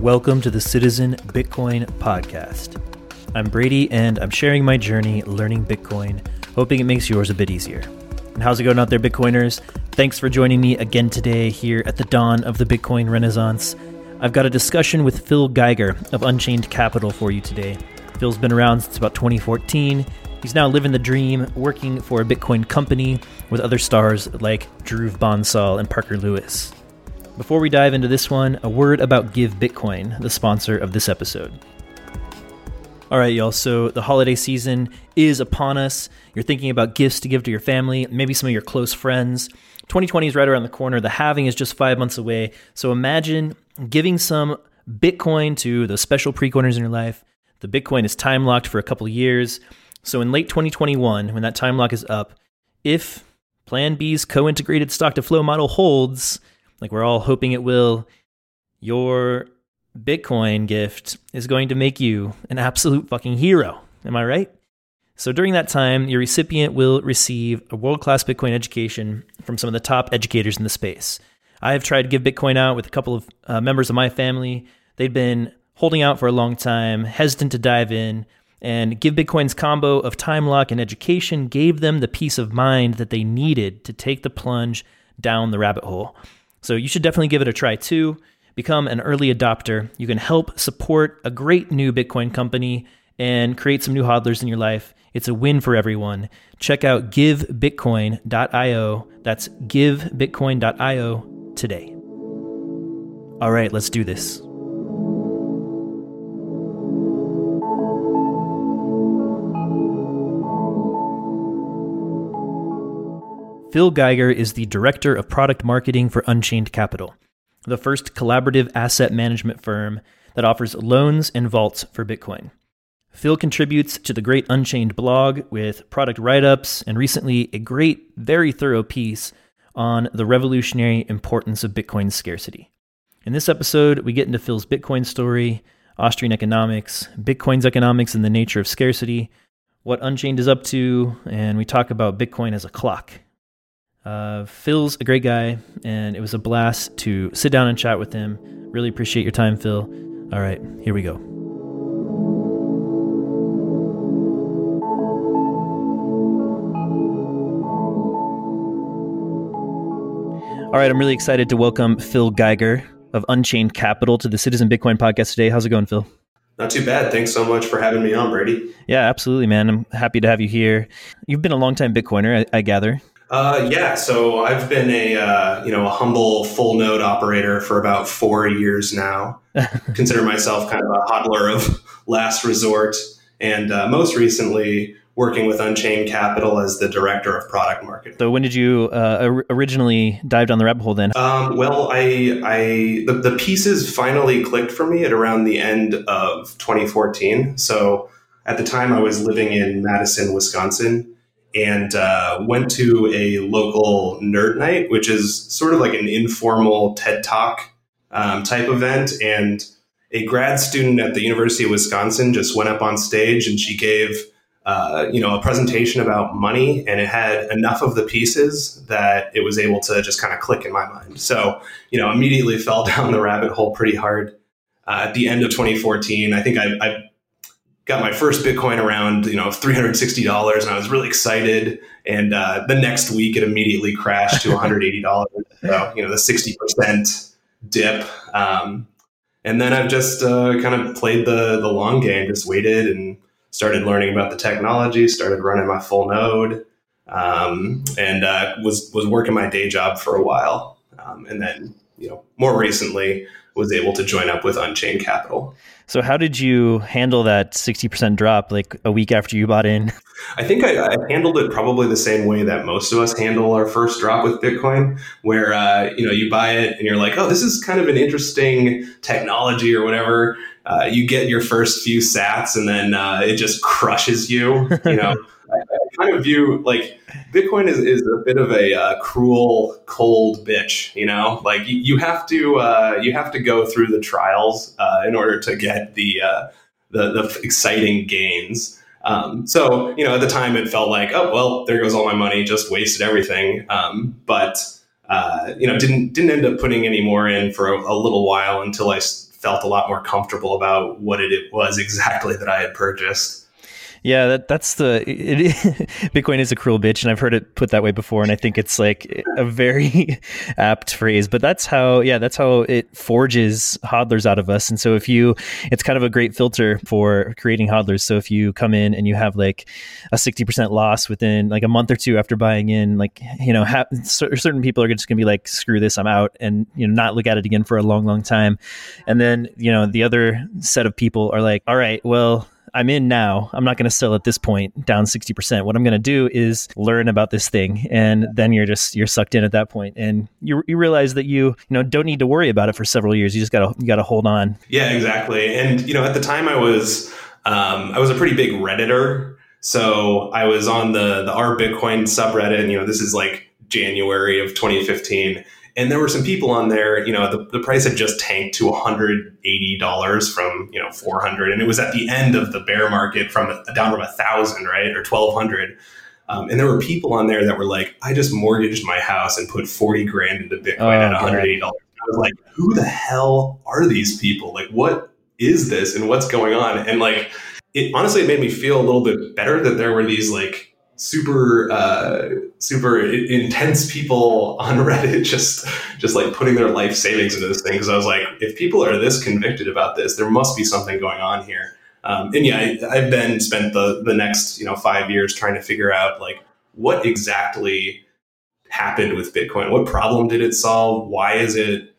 Welcome to the Citizen Bitcoin Podcast. I'm Brady, and I'm sharing my journey learning Bitcoin, hoping it makes yours a bit easier. And how's it going out there, Bitcoiners? Thanks for joining me again today here at the dawn of the Bitcoin Renaissance. I've got a discussion with Phil Geiger of Unchained Capital for you today. Phil's been around since about 2014. He's now living the dream, working for a Bitcoin company with other stars like Dhruv Bansal and Parker Lewis. Before we dive into this one, a word about Give Bitcoin, the sponsor of this episode. All right, y'all, so the holiday season is upon us. You're thinking about gifts to give to your family, maybe some of your close friends. 2020 is right around the corner. The halving is just 5 months away. So imagine giving some Bitcoin to the special pre-coiners in your life. The Bitcoin is time locked for a couple of years. So in late 2021, when that time lock is up, if Plan B's co-integrated stock-to-flow model holds, like we're all hoping it will, your Bitcoin gift is going to make you an absolute fucking hero. Am I right? So during that time, your recipient will receive a world-class Bitcoin education from some of the top educators in the space. I have tried to give Bitcoin out with a couple of members of my family. They'd been holding out for a long time, hesitant to dive in, and Give Bitcoin's combo of time lock and education gave them the peace of mind that they needed to take the plunge down the rabbit hole. So you should definitely give it a try too. Become an early adopter. You can help support a great new Bitcoin company and create some new hodlers in your life. It's a win for everyone. Check out givebitcoin.io. That's givebitcoin.io today. All right, let's do this. Phil Geiger is the Director of Product Marketing for Unchained Capital, the first collaborative asset management firm that offers loans and vaults for Bitcoin. Phil contributes to the Great Unchained blog with product write-ups and recently a great, very thorough piece on the revolutionary importance of Bitcoin's scarcity. In this episode, we get into Phil's Bitcoin story, Austrian economics, Bitcoin's economics and the nature of scarcity, what Unchained is up to, and we talk about Bitcoin as a clock. Phil's a great guy, and it was a blast to sit down and chat with him. Really appreciate your time, Phil. All right, here we go. All right, I'm really excited to welcome Phil Geiger of Unchained Capital to the Citizen Bitcoin Podcast today. How's it going, Phil? Not too bad. Thanks so much for having me on, Brady. Yeah, absolutely, man. I'm happy to have you here. You've been a longtime Bitcoiner, I gather. So I've been a humble full node operator for about 4 years now. Consider myself kind of a hodler of last resort, and most recently working with Unchained Capital as the Director of Product Marketing. So when did you originally dive down the rabbit hole then? The pieces finally clicked for me at around the end of 2014. So at the time I was living in Madison, Wisconsin, and went to a local nerd night, which is sort of like an informal TED Talk type event. And a grad student at the University of Wisconsin just went up on stage and she gave a presentation about money, and it had enough of the pieces that it was able to just kind of click in my mind. So, immediately fell down the rabbit hole pretty hard. At the end of 2014, I think I got my first Bitcoin around, $360, and I was really excited. And the next week, it immediately crashed to $180. So, the 60% dip. And then I've just kind of played the long game, just waited and started learning about the technology, started running my full node, and was working my day job for a while. And then, more recently, was able to join up with Unchained Capital. So how did you handle that 60% drop like a week after you bought in? I think I handled it probably the same way that most of us handle our first drop with Bitcoin, where you buy it and you're like, oh, this is kind of an interesting technology or whatever. You get your first few sats and then it just crushes you. I kind of view like Bitcoin is a bit of a cruel, cold bitch. Like you have to go through the trials in order to get the exciting gains. So at the time it felt like, oh well, there goes all my money, just wasted everything. But didn't end up putting any more in for a little while until I felt a lot more comfortable about what it was exactly that I had purchased. Yeah, Bitcoin is a cruel bitch, and I've heard it put that way before, and I think it's like a very apt phrase. But that's how it forges hodlers out of us. And so it's kind of a great filter for creating hodlers. So if you come in and you have like a 60% loss within like a month or two after buying in, like certain people are just gonna be like, screw this, I'm out, and not look at it again for a long, long time. And then the other set of people are like, all right, well, I'm in now. I'm not going to sell at this point down 60%. What I'm going to do is learn about this thing. And then you're sucked in at that point. And you realize that you don't need to worry about it for several years. You just got to hold on. Yeah, exactly. And, at the time I was a pretty big Redditor. So I was on the R Bitcoin subreddit, and, this is like January of 2015. And there were some people on there, the price had just tanked to $180 from, $400. And it was at the end of the bear market down from 1,000, right? Or 1,200. And there were people on there that were like, I just mortgaged my house and put 40 grand into Bitcoin at $180. I was like, who the hell are these people? Like, what is this and what's going on? And like, it made me feel a little bit better that there were these like super intense people on Reddit just like putting their life savings into this thing. Because I was like, if people are this convicted about this, there must be something going on here. I've then spent the next 5 years trying to figure out like what exactly happened with Bitcoin. What problem did it solve? Why is it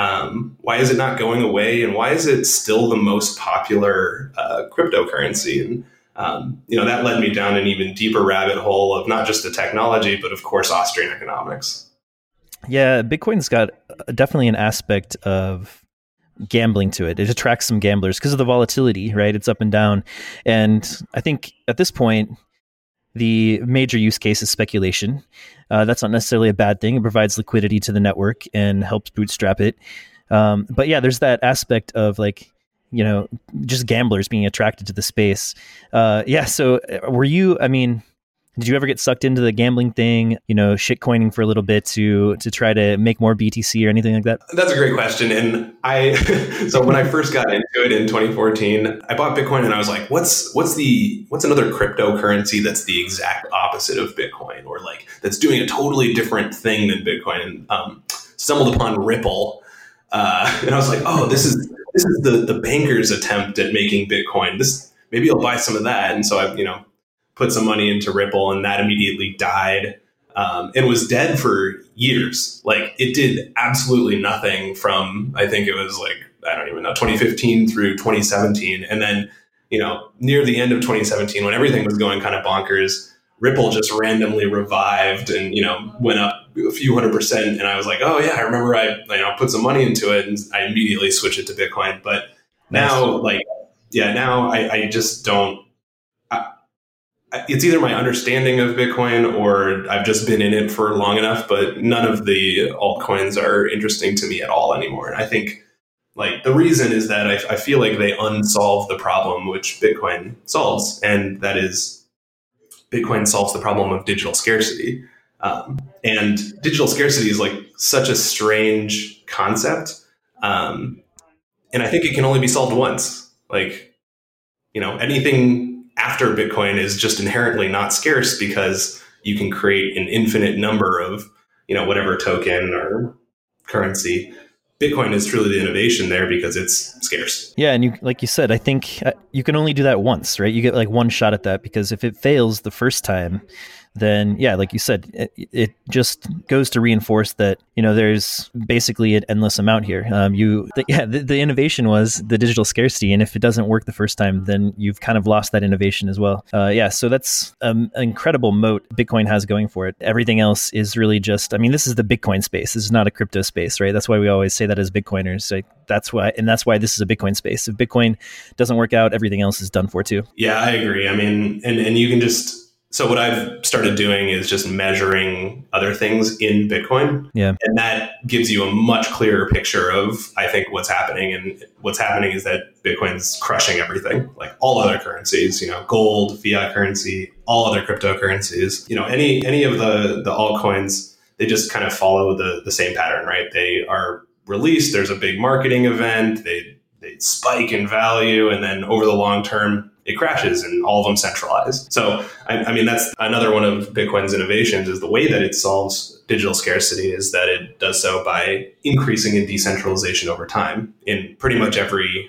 not going away? And why is it still the most popular cryptocurrency? And that led me down an even deeper rabbit hole of not just the technology, but of course, Austrian economics. Yeah, Bitcoin's got definitely an aspect of gambling to it. It attracts some gamblers because of the volatility, right? It's up and down. And I think at this point, the major use case is speculation. That's not necessarily a bad thing. It provides liquidity to the network and helps bootstrap it. But yeah, there's that aspect of like, just gamblers being attracted to the space. So did you ever get sucked into the gambling thing, shitcoining for a little bit to try to make more BTC or anything like that? That's a great question. And so when I first got into it in 2014, I bought Bitcoin and I was like, what's another cryptocurrency that's the exact opposite of Bitcoin, or like that's doing a totally different thing than Bitcoin? And stumbled upon Ripple. And I was like, oh, this is the banker's attempt at making Bitcoin. Maybe I'll buy some of that. And so I, put some money into Ripple, and that immediately died and was dead for years. Like it did absolutely nothing from, I think it was like, I don't even know, 2015 through 2017. And then, near the end of 2017, when everything was going kind of bonkers, Ripple just randomly revived and, went up a few %. And I was like, oh yeah, I remember I put some money into it, and I immediately switched it to Bitcoin. But now, now I just don't, it's either my understanding of Bitcoin or I've just been in it for long enough, but none of the altcoins are interesting to me at all anymore. And I think like the reason is that I feel like they unsolve the problem which Bitcoin solves. And that is Bitcoin solves the problem of digital scarcity. And digital scarcity is like such a strange concept. And I think it can only be solved once. Like, anything after Bitcoin is just inherently not scarce because you can create an infinite number of, whatever token or currency. Bitcoin is truly the innovation there because it's scarce. Yeah. And like you said, I think you can only do that once, right? You get like one shot at that, because if it fails the first time, then yeah, like you said, it just goes to reinforce that, there's basically an endless amount here. The innovation was the digital scarcity. And if it doesn't work the first time, then you've kind of lost that innovation as well. So that's an incredible moat Bitcoin has going for it. Everything else is really just, this is the Bitcoin space. This is not a crypto space, right? That's why we always say that as Bitcoiners. Like, that's why this is a Bitcoin space. If Bitcoin doesn't work out, everything else is done for too. Yeah, I agree. And you can just, so what I've started doing is just measuring other things in Bitcoin. Yeah. And that gives you a much clearer picture of, I think, what's happening. And what's happening is that Bitcoin's crushing everything, like all other currencies, gold, fiat currency, all other cryptocurrencies, any of the altcoins, they just kind of follow the same pattern, right? They are released. There's a big marketing event. They they spike in value, and then over the long term, it crashes and all of them centralize. So, I mean, that's another one of Bitcoin's innovations is the way that it solves digital scarcity is that it does so by increasing in decentralization over time in pretty much every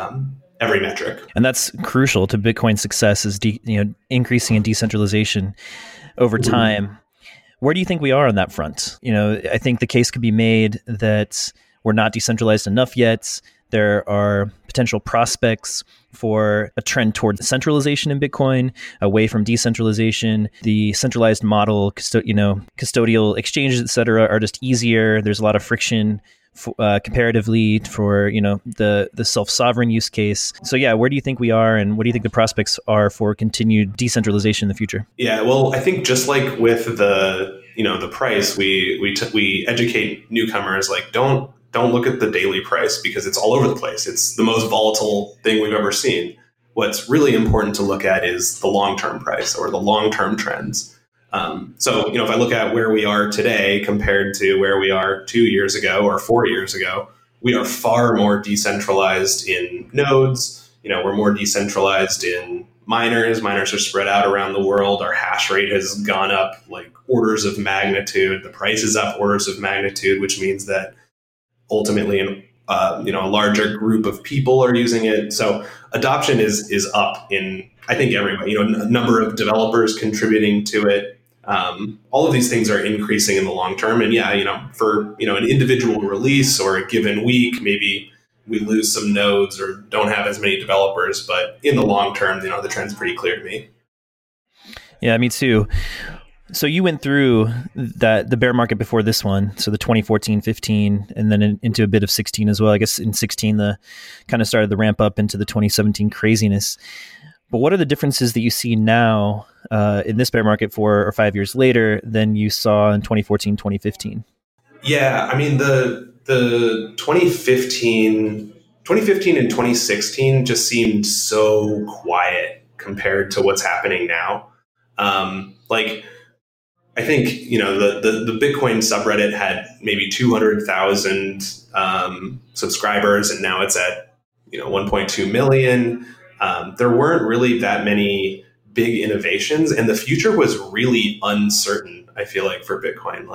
metric. And that's crucial to Bitcoin's success is increasing in decentralization over time. Where do you think we are on that front? I think the case could be made that we're not decentralized enough yet. There are potential prospects for a trend toward centralization in Bitcoin, away from decentralization. The centralized model, custodial exchanges, et cetera, are just easier. There's a lot of friction comparatively for the self-sovereign use case. So yeah, where do you think we are, and what do you think the prospects are for continued decentralization in the future? Yeah, well, I think just like with the price, we educate newcomers like don't look at the daily price because it's all over the place. It's the most volatile thing we've ever seen. What's really important to look at is the long-term price or the long-term trends. So, if I look at where we are today compared to where we are 2 years ago or 4 years ago, we are far more decentralized in nodes. We're more decentralized in miners. Miners are spread out around the world. Our hash rate has gone up like orders of magnitude. The price is up orders of magnitude, which means that ultimately a larger group of people are using it. So adoption is up in, I think, everybody. A number of developers contributing to it. All of these things are increasing in the long term. And yeah, for an individual release or a given week, maybe we lose some nodes or don't have as many developers. But in the long term, the trend's pretty clear to me. Yeah, me too. So you went through the bear market before this one, so the 2014, 15, and then into a bit of 16 as well. I guess in 16, the kind of started the ramp up into the 2017 craziness. But what are the differences that you see now in this bear market 4 or 5 years later than you saw in 2014, 2015? Yeah, I mean, the 2015 and 2016 just seemed so quiet compared to what's happening now. I think, the Bitcoin subreddit had maybe 200,000 subscribers, and now it's at, 1.2 million. There weren't really that many big innovations, and the future was really uncertain, I feel like, for Bitcoin.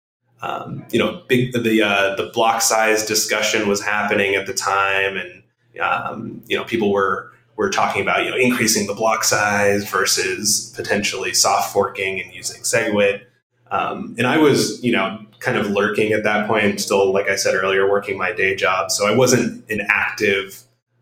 The block size discussion was happening at the time, and, people were talking about, increasing the block size versus potentially soft forking and using SegWit. And I was, kind of lurking at that point, still, like I said earlier, working my day job. So I wasn't an active,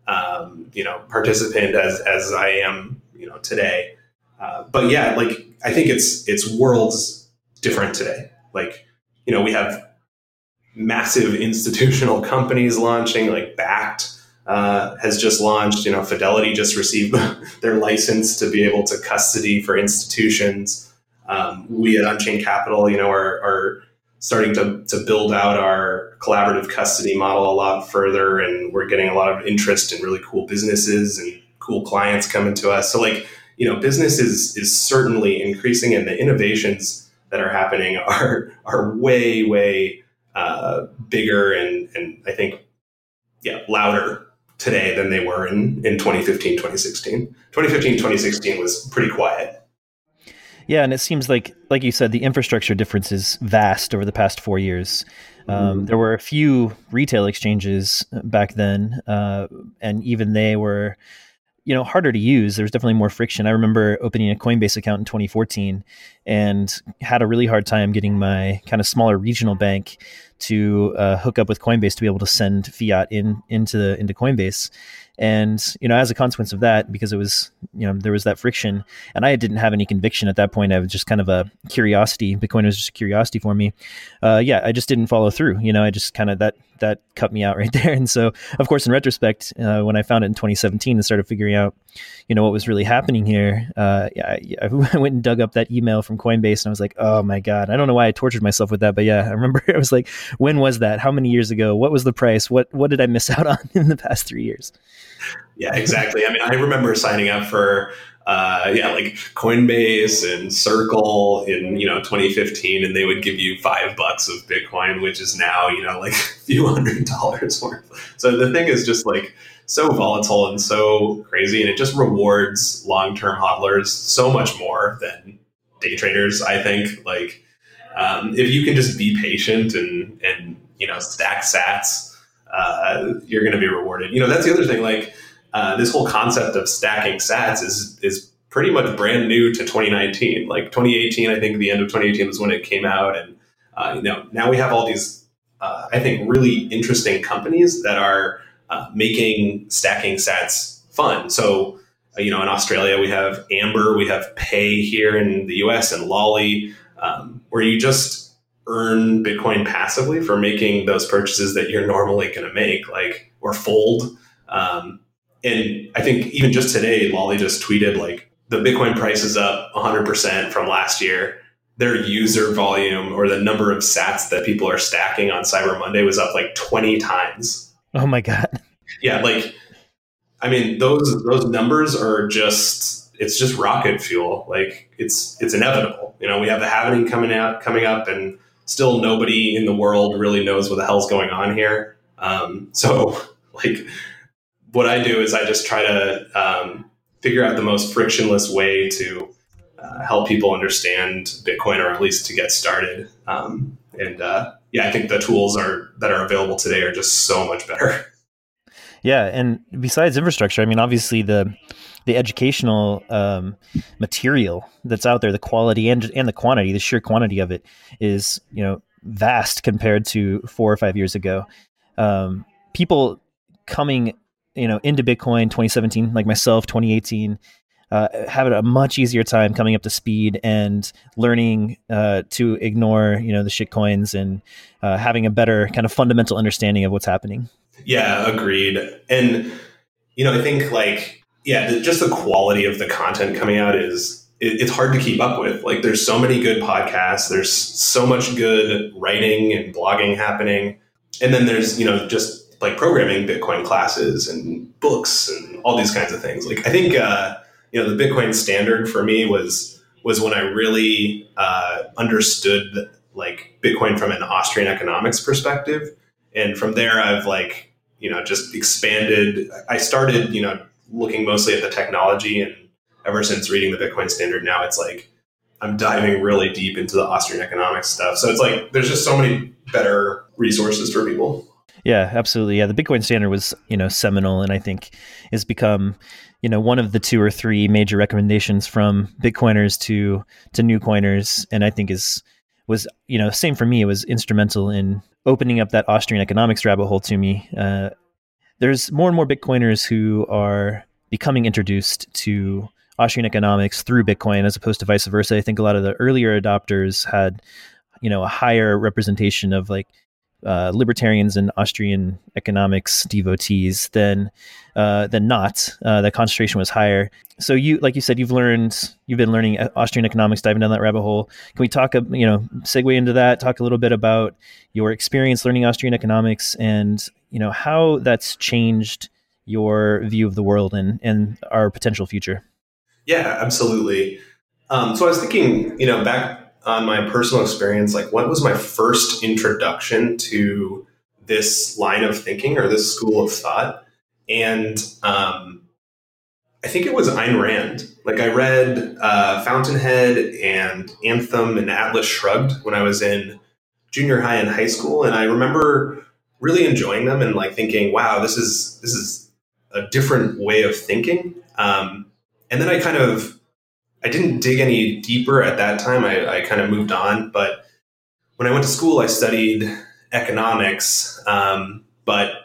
participant as I am, today. But yeah, I think it's worlds different today. We have massive institutional companies launching, like Bakkt has just launched. Fidelity just received their license to be able to custody for institutions. We at Unchained Capital, are starting to build out our collaborative custody model a lot further, and we're getting a lot of interest in really cool businesses and cool clients coming to us. So business is certainly increasing, and the innovations that are happening are way, way bigger and I think, louder today than they were in 2015, 2016. 2015, 2016 was pretty quiet. Yeah, and it seems like you said, the infrastructure difference is vast over the past 4 years. There were a few retail exchanges back then, and even they were, harder to use. There was definitely more friction. I remember opening a Coinbase account in 2014 and had a really hard time getting my kind of smaller regional bank to hook up with Coinbase to be able to send fiat into Coinbase. And, as a consequence of that, because it was, there was that friction, and I didn't have any conviction at that point. I was just kind of a curiosity. Bitcoin was just a curiosity for me. I just didn't follow through. I just kind of, that cut me out right there. And so, of course, in retrospect, when I found it in 2017 and started figuring out, what was really happening here, I went and dug up that email from Coinbase, and I was like, oh my God, I don't know why I tortured myself with that. But yeah, I remember I was like, when was that? How many years ago? What was the price? What did I miss out on in the past 3 years? Yeah, exactly. I mean, I remember signing up for like Coinbase and Circle in 2015, and they would give you $5 of Bitcoin, which is now like a few $100s worth. So the thing is just like so volatile and so crazy, and it just rewards long-term hodlers so much more than day traders. I think like if you can just be patient and stack sats, you're going to be rewarded. That's the other thing. Like this whole concept of stacking sats is pretty much brand new to 2019. Like 2018, I think the end of 2018 was when it came out, and now we have all these I think really interesting companies that are making stacking sats fun. So in Australia we have Amber, we have Pay here in the US, and Lolly, where you just earn Bitcoin passively for making those purchases that you're normally going to make, like, or fold. And I think even just today, Lolly just tweeted like the Bitcoin price is up 100% from last year. Their user volume, or the number of sats that people are stacking on Cyber Monday, was up like 20 times. Oh my God. Yeah. Like, I mean, those numbers are it's just rocket fuel. Like it's inevitable. We have the halving coming up, and still nobody in the world really knows what the hell's going on here. So like what I do is I just try to figure out the most frictionless way to help people understand Bitcoin, or at least to get started. I think the tools that are available today are just so much better. Yeah, and besides infrastructure, I mean, obviously the educational material that's out there, the quality and the quantity, the sheer quantity of it is vast compared to 4 or 5 years ago. People coming into Bitcoin 2017, like myself, 2018. Having a much easier time coming up to speed and learning to ignore, the shit coins, and having a better kind of fundamental understanding of what's happening. Yeah, agreed. And, I think just the quality of the content coming out it's hard to keep up with. Like there's so many good podcasts, there's so much good writing and blogging happening. And then there's, just like programming Bitcoin classes and books and all these kinds of things. Like I think, the Bitcoin Standard for me was when I really understood like Bitcoin from an Austrian economics perspective. And from there, I've just expanded. I started, looking mostly at the technology, and ever since reading the Bitcoin Standard, now it's like I'm diving really deep into the Austrian economics stuff. So it's like there's just so many better resources for people. Yeah, absolutely. Yeah, the Bitcoin Standard was, seminal, and I think has become, one of the 2 or 3 major recommendations from Bitcoiners to new coiners, and I think was same for me. It was instrumental in opening up that Austrian economics rabbit hole to me. There's more and more Bitcoiners who are becoming introduced to Austrian economics through Bitcoin as opposed to vice versa. I think a lot of the earlier adopters had, a higher representation of like libertarians and Austrian economics devotees than not. The concentration was higher. So like you said, you've been learning Austrian economics, diving down that rabbit hole. Can we talk, segue into that, talk a little bit about your experience learning Austrian economics and, how that's changed your view of the world and our potential future? Yeah, absolutely. So I was thinking, back on my personal experience, like what was my first introduction to this line of thinking or this school of thought? And I think it was Ayn Rand. Like I read Fountainhead and Anthem and Atlas Shrugged when I was in junior high and high school. And I remember really enjoying them and like thinking, wow, this is a different way of thinking. And then I didn't dig any deeper at that time. I kind of moved on. But when I went to school, I studied economics. But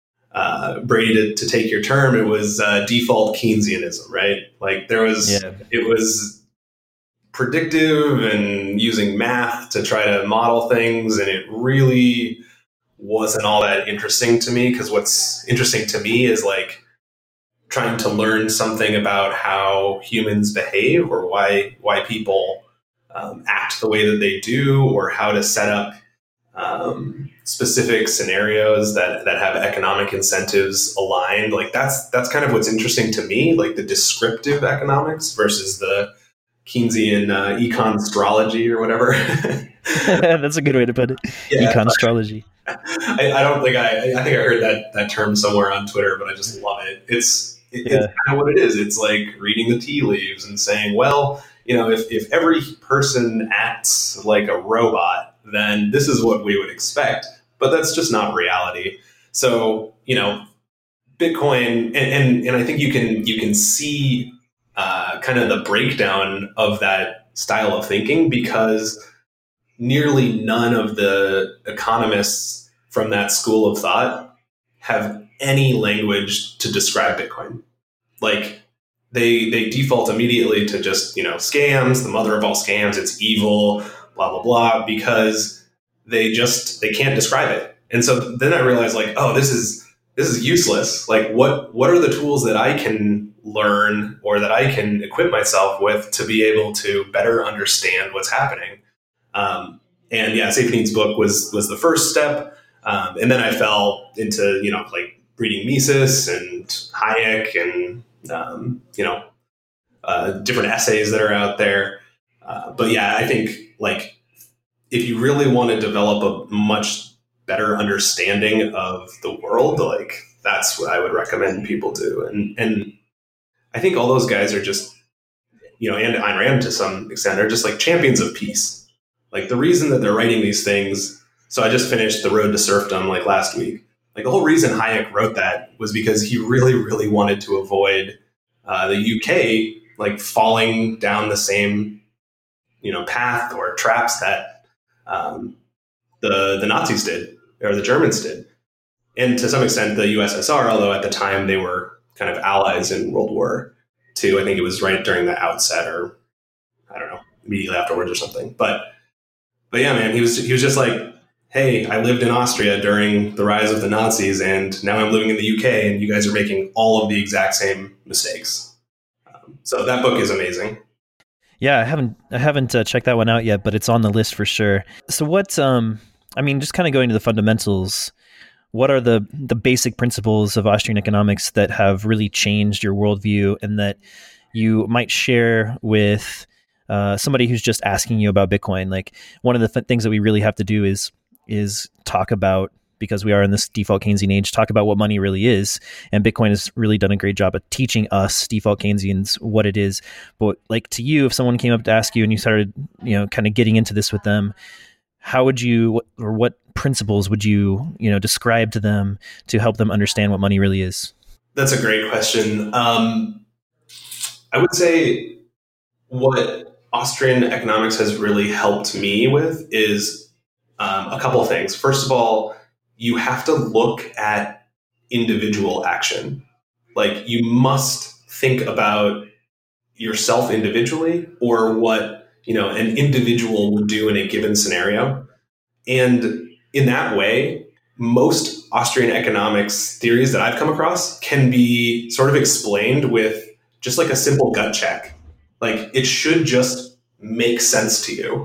Brady, to take your term, it was default Keynesianism, right? Like it was predictive and using math to try to model things. And it really wasn't all that interesting to me, because what's interesting to me is like trying to learn something about how humans behave, or why people act the way that they do, or how to set up specific scenarios that have economic incentives aligned. Like that's kind of what's interesting to me, like the descriptive economics versus the Keynesian econ astrology or whatever. That's a good way to put it. Yeah, Econ astrology. I don't think I think I heard that term somewhere on Twitter, but I just love it. It's kind of what it is. It's like reading the tea leaves and saying, well, if every person acts like a robot, then this is what we would expect. But that's just not reality. So, Bitcoin, and I think you can see kind of the breakdown of that style of thinking, because nearly none of the economists from that school of thought have any language to describe Bitcoin. Like they default immediately to just, scams, the mother of all scams, it's evil, blah, blah, blah, because they can't describe it. And so then I realized, like, oh, this is useless. Like what are the tools that I can learn or that I can equip myself with to be able to better understand what's happening? And yeah, Saifedean's book was the first step. And then I fell into, like reading Mises and Hayek and, different essays that are out there. But yeah, I think like if you really want to develop a much better understanding of the world, like that's what I would recommend people do. And I think all those guys are just, and Ayn Rand to some extent are just like champions of peace. Like the reason that they're writing these things. So I just finished The Road to Serfdom like last week. Like the whole reason Hayek wrote that was because he really, really wanted to avoid the UK like falling down the same, path or traps that the Nazis did or the Germans did. And to some extent the USSR, although at the time they were kind of allies in World War II. I think it was right during the outset or I don't know, immediately afterwards or something. But yeah, man, he was just like, hey, I lived in Austria during the rise of the Nazis, and now I'm living in the UK, and you guys are making all of the exact same mistakes. So that book is amazing. Yeah, I haven't checked that one out yet, but it's on the list for sure. So what? Just kind of going to the fundamentals. What are the basic principles of Austrian economics that have really changed your worldview, and that you might share with somebody who's just asking you about Bitcoin? Like one of the things that we really have to do is talk about, because we are in this default Keynesian age, talk about what money really is. And Bitcoin has really done a great job of teaching us default Keynesians what it is. But like to you, if someone came up to ask you and you started, kind of getting into this with them, how would you, or what principles would you, describe to them to help them understand what money really is? That's a great question. I would say what Austrian economics has really helped me with is a couple of things. First of all, you have to look at individual action. Like you must think about yourself individually or what, an individual would do in a given scenario. And in that way, most Austrian economics theories that I've come across can be sort of explained with just like a simple gut check. Like it should just make sense to you.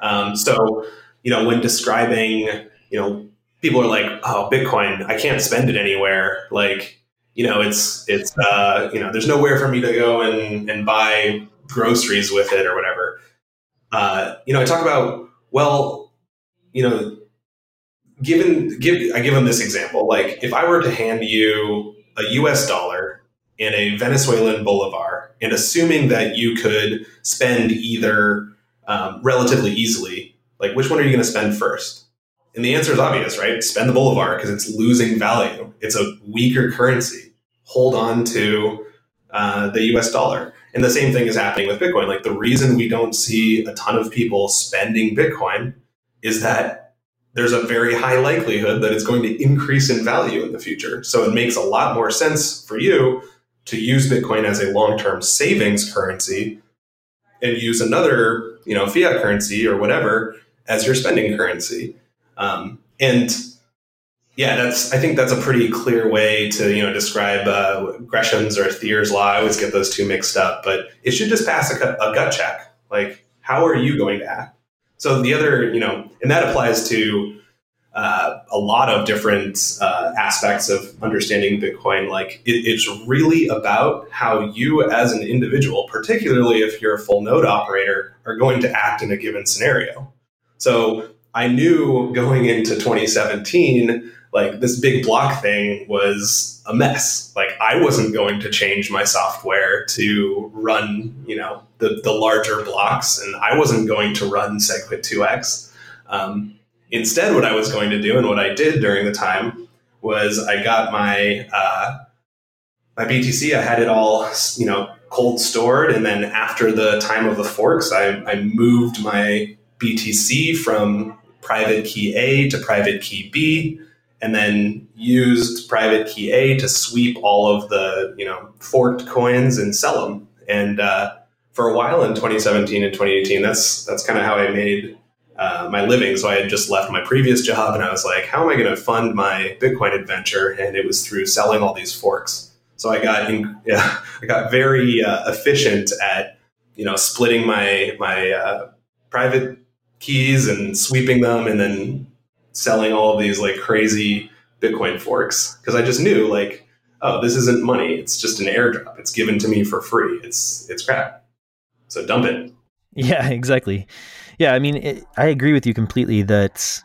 So, when describing, people are like, oh, Bitcoin, I can't spend it anywhere. Like, it's there's nowhere for me to go and buy groceries with it or whatever. I talk about, well, I give them this example. Like if I were to hand you a US dollar and a Venezuelan bolivar, and assuming that you could spend either relatively easily, like which one are you going to spend first? And the answer is obvious, right? Spend the bolivar because it's losing value. It's a weaker currency. Hold on to the US dollar. And the same thing is happening with Bitcoin. Like the reason we don't see a ton of people spending Bitcoin is that there's a very high likelihood that it's going to increase in value in the future. So it makes a lot more sense for you to use Bitcoin as a long-term savings currency and use another, fiat currency or whatever as your spending currency. And yeah, I think that's a pretty clear way to, describe Gresham's or Thier's law. I always get those two mixed up, but it should just pass a gut check. Like, how are you going to act? So the other, and that applies to, a lot of different aspects of understanding Bitcoin. Like it's really about how you as an individual, particularly if you're a full node operator, are going to act in a given scenario. So I knew going into 2017, like this big block thing was a mess. Like I wasn't going to change my software to run, the larger blocks, and I wasn't going to run SegWit 2x. Instead, what I was going to do, and what I did during the time, was I got my my BTC. I had it all, cold stored, and then after the time of the forks, I moved my BTC from private key A to private key B, and then used private key A to sweep all of the forked coins and sell them. And for a while in 2017 and 2018, that's kind of how I made my living. So I had just left my previous job, and I was like, how am I going to fund my Bitcoin adventure? And it was through selling all these forks. So I got very efficient at splitting my private keys and sweeping them, and then selling all of these like crazy Bitcoin forks, because I just knew like, oh, this isn't money. It's just an airdrop. It's given to me for free. It's crap. So dump it. Yeah, exactly. Yeah, I mean, I agree with you completely that,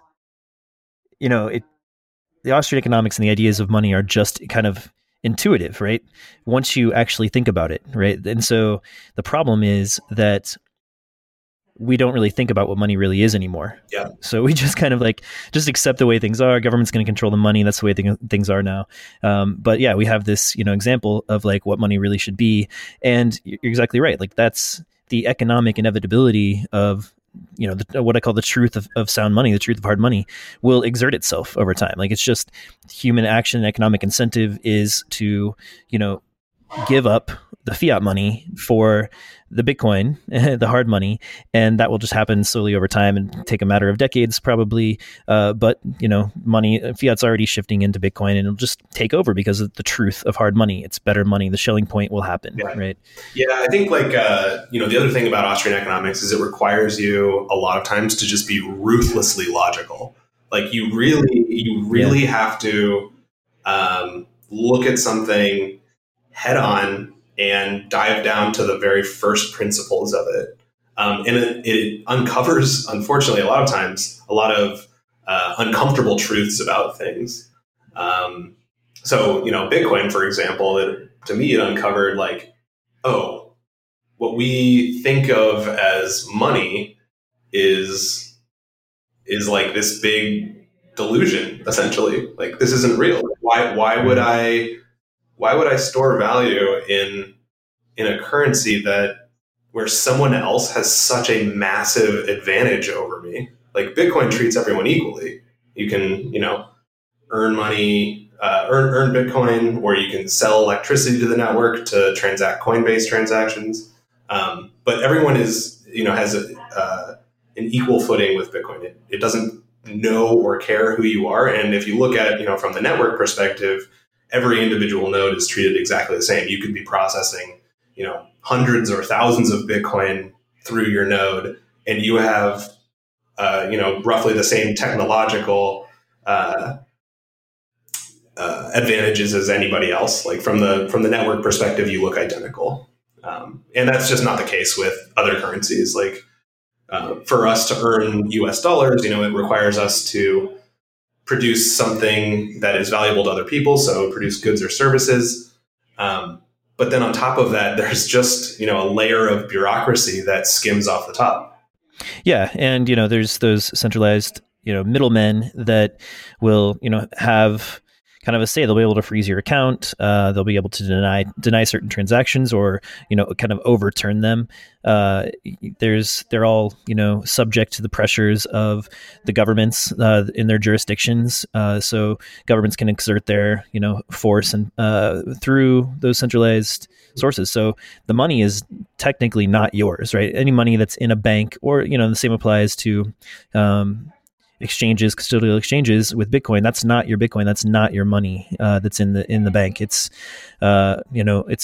the Austrian economics and the ideas of money are just kind of intuitive, right? Once you actually think about it, right? And so the problem is that we don't really think about what money really is anymore. Yeah. So we just kind of just accept the way things are. Government's going to control the money. That's the way things are now. But yeah, we have this, example of like what money really should be. And you're exactly right. Like that's the economic inevitability of, what I call the truth of sound money, the truth of hard money will exert itself over time. Like it's just human action and economic incentive is to, give up the fiat money for the Bitcoin, the hard money, and that will just happen slowly over time and take a matter of decades probably. But money, fiat's already shifting into Bitcoin, and it'll just take over because of the truth of hard money. It's better money. The Schelling point will happen, right? Yeah, I think the other thing about Austrian economics is it requires you a lot of times to just be ruthlessly logical. Like you really have to look at something head on and dive down to the very first principles of it. And it uncovers, unfortunately, a lot of times, a lot of uncomfortable truths about things. So, Bitcoin, for example, to me, it uncovered like, oh, what we think of as money is like this big delusion, essentially. Like this isn't real. Why would I store value in a currency where someone else has such a massive advantage over me? Like Bitcoin treats everyone equally. You can, earn money, earn Bitcoin, or you can sell electricity to the network to transact Coinbase transactions. But everyone has an equal footing with Bitcoin. It doesn't know or care who you are. And if you look at, from the network perspective, every individual node is treated exactly the same. You could be processing, hundreds or thousands of Bitcoin through your node, and you have, roughly the same technological advantages as anybody else. Like from the network perspective, you look identical, and that's just not the case with other currencies. Like for us to earn US dollars, it requires us to produce something that is valuable to other people, so produce goods or services. But then on top of that, there's just, a layer of bureaucracy that skims off the top. Yeah. And, there's those centralized, middlemen that will, have kind of a say. They'll be able to freeze your account. They'll be able to deny certain transactions or, kind of overturn them. They're all, subject to the pressures of the governments in their jurisdictions. So governments can exert their, force and through those centralized sources. So the money is technically not yours, right? Any money that's in a bank or, the same applies to exchanges, custodial exchanges with Bitcoin. That's not your Bitcoin. That's not your money that's in the bank. It's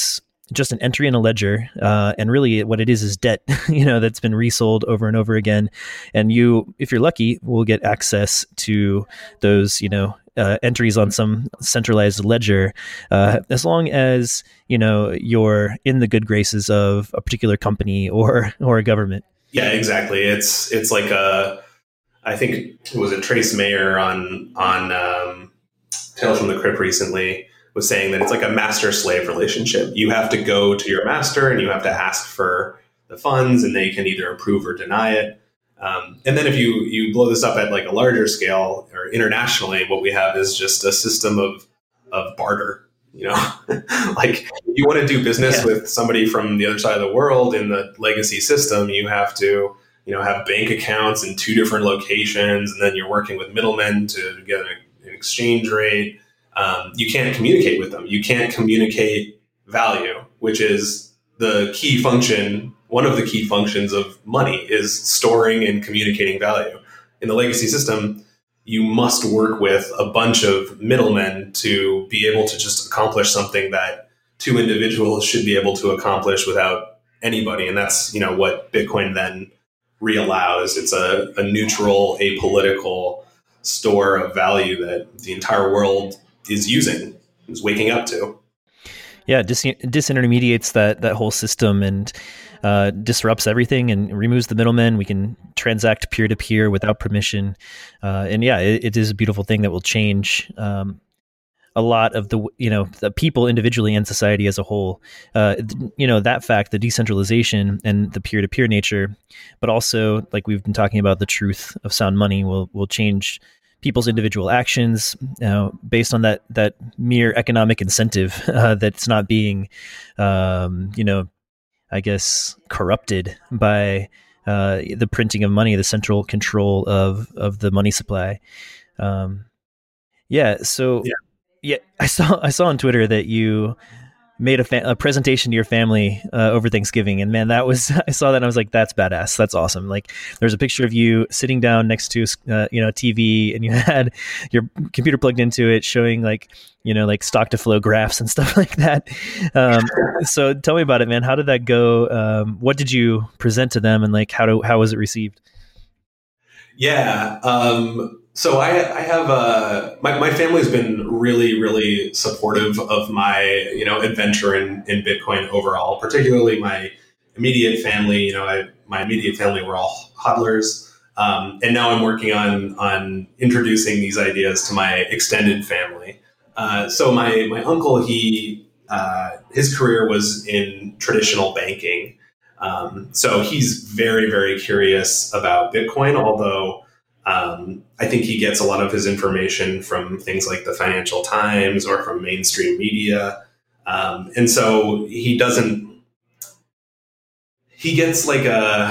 just an entry in a ledger, and really what it is debt, that's been resold over and over again. And you, if you're lucky, will get access to those, entries on some centralized ledger, as long as you're in the good graces of a particular company or a government. Yeah, exactly. It's like I think it was a Trace Mayer on Tales from the Crypt recently was saying that it's like a master-slave relationship. You have to go to your master and you have to ask for the funds, and they can either approve or deny it. And then if you blow this up at like a larger scale or internationally, what we have is just a system of barter. Like you want to do business with somebody from the other side of the world in the legacy system, you have to have bank accounts in two different locations, and then you're working with middlemen to get an exchange rate. You can't communicate with them. You can't communicate value, which is the key function. One of the key functions of money is storing and communicating value. In the legacy system, you must work with a bunch of middlemen to be able to just accomplish something that two individuals should be able to accomplish without anybody. And that's, what Bitcoin then reallows. It's a neutral, apolitical store of value that the entire world is using, is waking up to. Yeah, disintermediates that whole system and disrupts everything and removes the middlemen. We can transact peer to peer without permission, and it is a beautiful thing that will change a lot of the people individually and society as a whole. That fact, the decentralization and the peer to peer nature, but also like we've been talking about, the truth of sound money will change people's individual actions based on that mere economic incentive that's not being, I guess, corrupted by the printing of money, the central control of the money supply. I saw on Twitter that you made a presentation to your family over Thanksgiving, and man, I saw that and I was like, that's badass, that's awesome. Like, there's a picture of you sitting down next to TV, and you had your computer plugged into it, showing like stock to flow graphs and stuff like that. So tell me about it, man. How did that go? What did you present to them, and like how was it received? Yeah. So I have my family's been really, really supportive of my adventure in Bitcoin overall. Particularly my immediate family. My immediate family were all hodlers, and now I'm working on introducing these ideas to my extended family. So my uncle, his career was in traditional banking. So he's very, very curious about Bitcoin, although I think he gets a lot of his information from things like the Financial Times or from mainstream media. And so he gets like a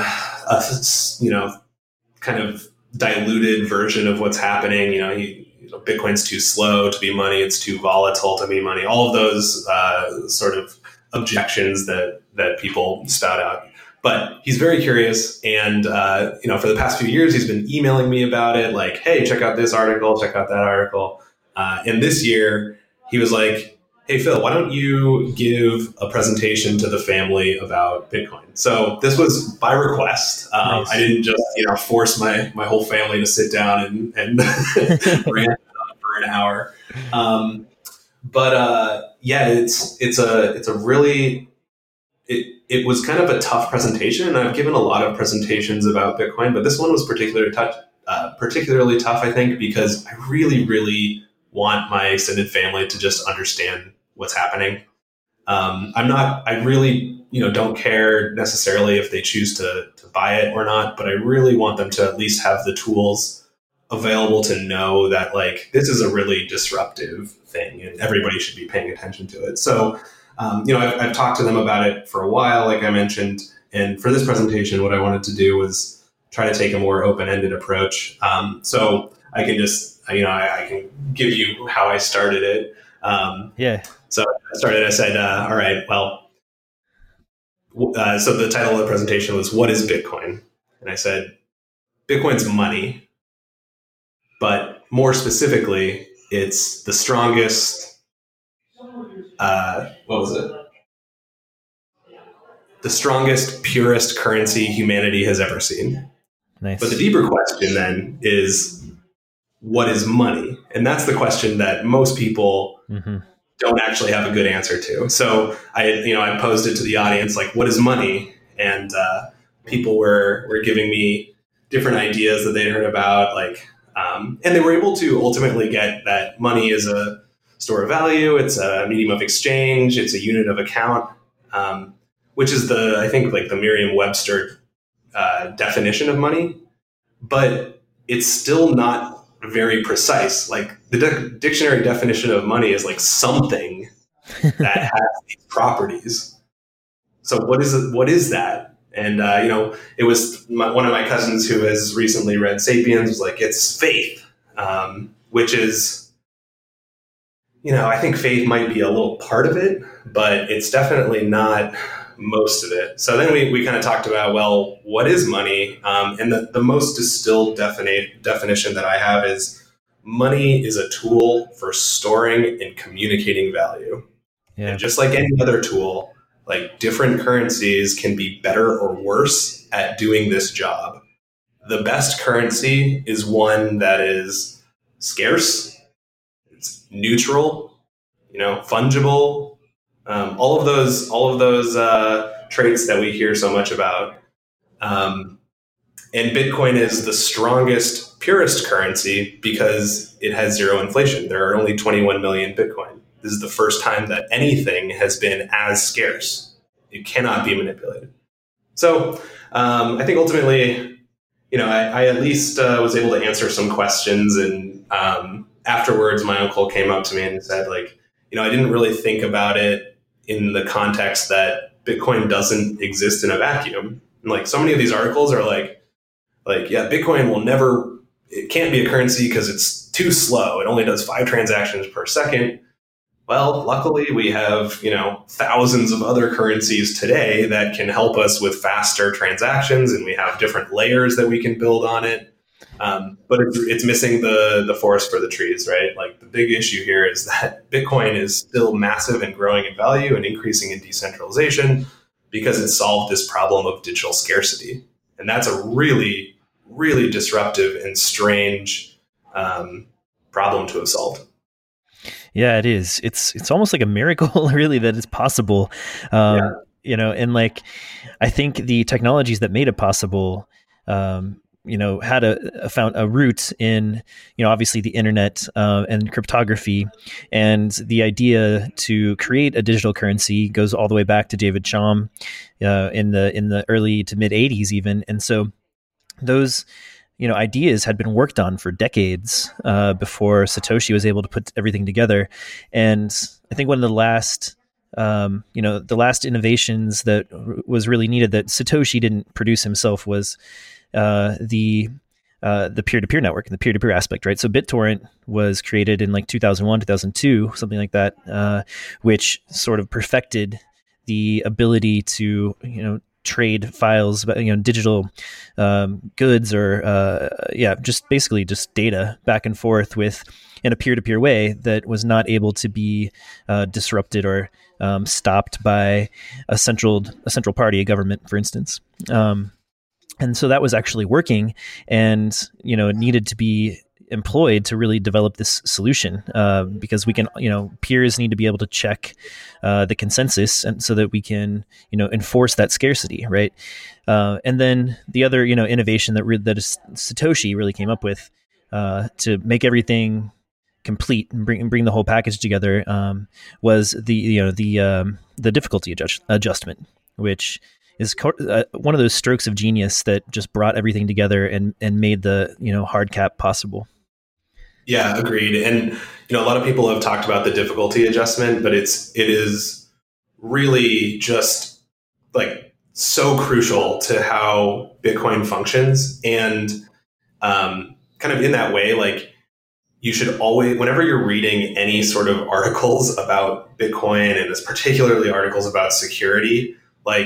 kind of diluted version of what's happening. Bitcoin's too slow to be money. It's too volatile to be money. All of those sort of objections that people spout out. But he's very curious, and for the past few years, he's been emailing me about it, like, "Hey, check out this article, check out that article." And this year, he was like, "Hey, Phil, why don't you give a presentation to the family about Bitcoin?" So this was by request. Nice. I didn't just force my whole family to sit down and rant for an hour. It's a really it was kind of a tough presentation, and I've given a lot of presentations about Bitcoin, but this one was particularly tough, I think, because I really, really want my extended family to just understand what's happening. I really, don't care necessarily if they choose to buy it or not, but I really want them to at least have the tools available to know that, like, this is a really disruptive thing and everybody should be paying attention to it. So, I've talked to them about it for a while, like I mentioned, and for this presentation, what I wanted to do was try to take a more open-ended approach. So I can just, I can give you how I started it. So I said, all right, well, so the title of the presentation was, "What is Bitcoin?" And I said, Bitcoin's money, but more specifically, it's the strongest, what was it? the strongest, purest currency humanity has ever seen. Nice. But the deeper question then is, what is money? And that's the question that most people don't actually have a good answer to. So I posed it to the audience, like, what is money? And people were giving me different ideas that they'd heard about, like, and they were able to ultimately get that money is a store of value, it's a medium of exchange, it's a unit of account, which is I think the Merriam-Webster definition of money, but it's still not very precise. Like the dictionary definition of money is like something that has these properties. So what is that? And it was one of my cousins who has recently read *Sapiens* was like, it's faith, which is, I think faith might be a little part of it, but it's definitely not most of it. So then we kind of talked about, well, what is money? And the most distilled definition that I have is money is a tool for storing and communicating value. Yeah. And just like any other tool, like different currencies can be better or worse at doing this job. The best currency is one that is scarce, it's neutral, fungible, all of those traits that we hear so much about. And Bitcoin is the strongest, purest currency because it has zero inflation. There are only 21 million Bitcoin. This is the first time that anything has been as scarce. It cannot be manipulated. So I think ultimately, I at least was able to answer some questions. And afterwards, my uncle came up to me and said, I didn't really think about it in the context that Bitcoin doesn't exist in a vacuum. And so many of these articles are yeah, Bitcoin it can't be a currency because it's too slow. It only does 5 transactions per second. Well, luckily we have, thousands of other currencies today that can help us with faster transactions, and we have different layers that we can build on it. But it's missing the forest for the trees, right? The big issue here is that Bitcoin is still massive and growing in value and increasing in decentralization because it solved this problem of digital scarcity. And that's a really, really disruptive and strange problem to have solved. Yeah, it is. It's almost like a miracle, really, that it's possible. And I think the technologies that made it possible, had found a root in, obviously the internet and cryptography, and the idea to create a digital currency goes all the way back to David Chaum in the early to mid 80s even. And so those ideas had been worked on for decades before Satoshi was able to put everything together. And I think one of the last innovations that was really needed that Satoshi didn't produce himself was the peer-to-peer network and the peer-to-peer aspect, right? So BitTorrent was created in 2001, 2002, something like that, which sort of perfected the ability to, trade files, digital goods or just basically just data back and forth in a peer-to-peer way that was not able to be disrupted or stopped by a central party, a government, for instance. And so that was actually working, and it needed to be employed to really develop this solution because we can, peers need to be able to check the consensus, and so that we can, enforce that scarcity, right? And then the other, innovation that Satoshi really came up with to make everything complete and bring the whole package together was the difficulty adjustment, which is one of those strokes of genius that just brought everything together and made the hard cap possible. Yeah, agreed. And a lot of people have talked about the difficulty adjustment, but it is really just so crucial to how Bitcoin functions. And kind of in that way, you should always, whenever you're reading any sort of articles about Bitcoin, and particularly articles about security,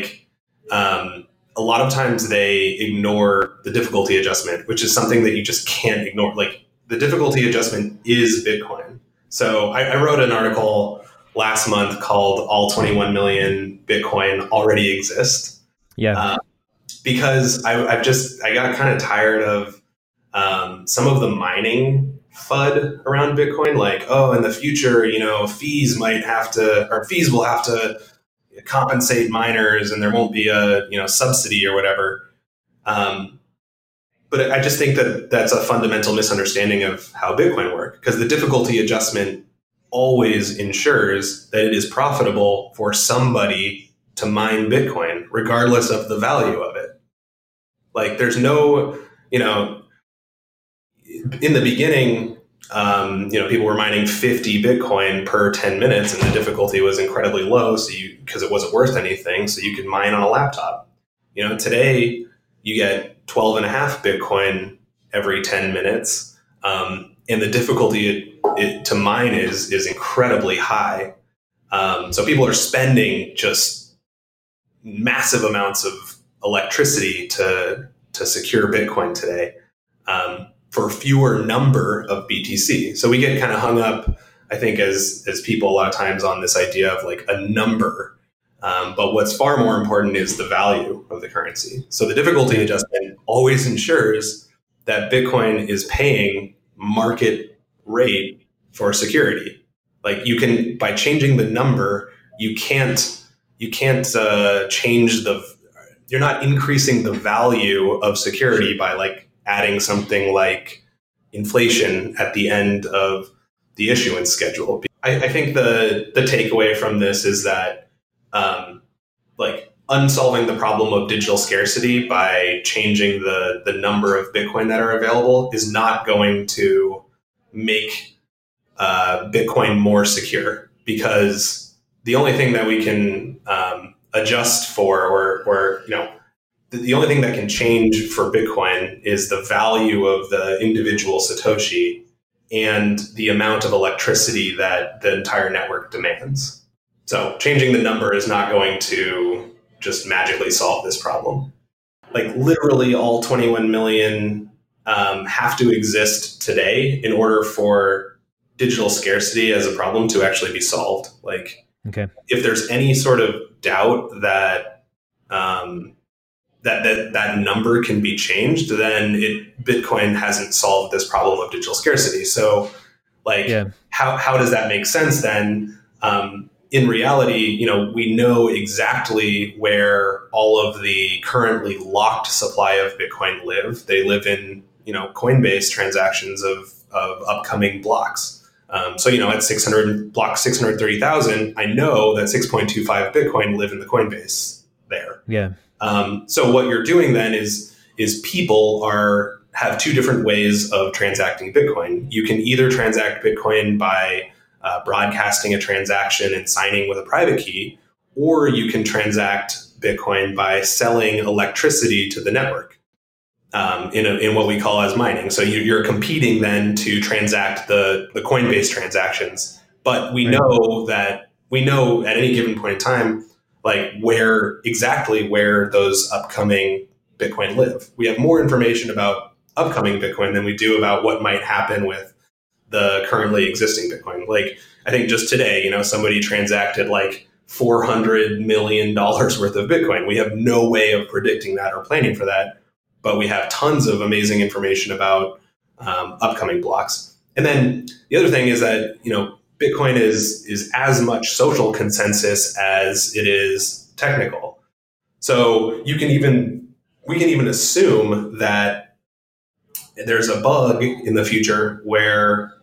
a lot of times they ignore the difficulty adjustment, which is something that you just can't ignore. The difficulty adjustment is Bitcoin. So I wrote an article last month called All 21 Million Bitcoin Already Exist. Yeah. Because I got kind of tired of some of the mining FUD around Bitcoin, like, oh, in the future, fees will have to compensate miners, and there won't be a subsidy or whatever. But I just think that that's a fundamental misunderstanding of how Bitcoin works, because the difficulty adjustment always ensures that it is profitable for somebody to mine Bitcoin, regardless of the value of it. Like, there's no, in the beginning, people were mining 50 Bitcoin per 10 minutes, and the difficulty was incredibly low, because it wasn't worth anything, so you could mine on a laptop. Today you get 12 and a half Bitcoin every 10 minutes, and the difficulty to mine is incredibly high. So people are spending just massive amounts of electricity to secure Bitcoin today, for fewer number of BTC. So we get kind of hung up, I think, as people a lot of times on this idea of like a number. But what's far more important is the value of the currency. So the difficulty adjustment always ensures that Bitcoin is paying market rate for security. Like, by changing the number, you can't change you're not increasing the value of security by like adding something like inflation at the end of the issuance schedule. I think the takeaway from this is that unsolving the problem of digital scarcity by changing the number of Bitcoin that are available is not going to make Bitcoin more secure, because the only thing that we can adjust for, or the only thing that can change for Bitcoin is the value of the individual Satoshi and the amount of electricity that the entire network demands. So changing the number is not going to just magically solve this problem. Like, literally all 21 million have to exist today in order for digital scarcity as a problem to actually be solved. Like, okay, if there's any sort of doubt that that number can be changed, then Bitcoin hasn't solved this problem of digital scarcity. So, how does that make sense then? In reality, we know exactly where all of the currently locked supply of Bitcoin live. They live in, Coinbase transactions of upcoming blocks. So, at 630,000, I know that 6.25 Bitcoin live in the Coinbase there. Yeah. So what you're doing then is people have two different ways of transacting Bitcoin. You can either transact Bitcoin by broadcasting a transaction and signing with a private key, or you can transact Bitcoin by selling electricity to the network in what we call as mining. So you're competing then to transact the Coinbase transactions. But we know at any given point in time, like where those upcoming Bitcoin live. We have more information about upcoming Bitcoin than we do about what might happen with the currently existing Bitcoin. Like, I think just today, somebody transacted like $400 million worth of Bitcoin. We have no way of predicting that or planning for that, but we have tons of amazing information about upcoming blocks. And then the other thing is that, Bitcoin is as much social consensus as it is technical. So we can even assume that there's a bug in the future where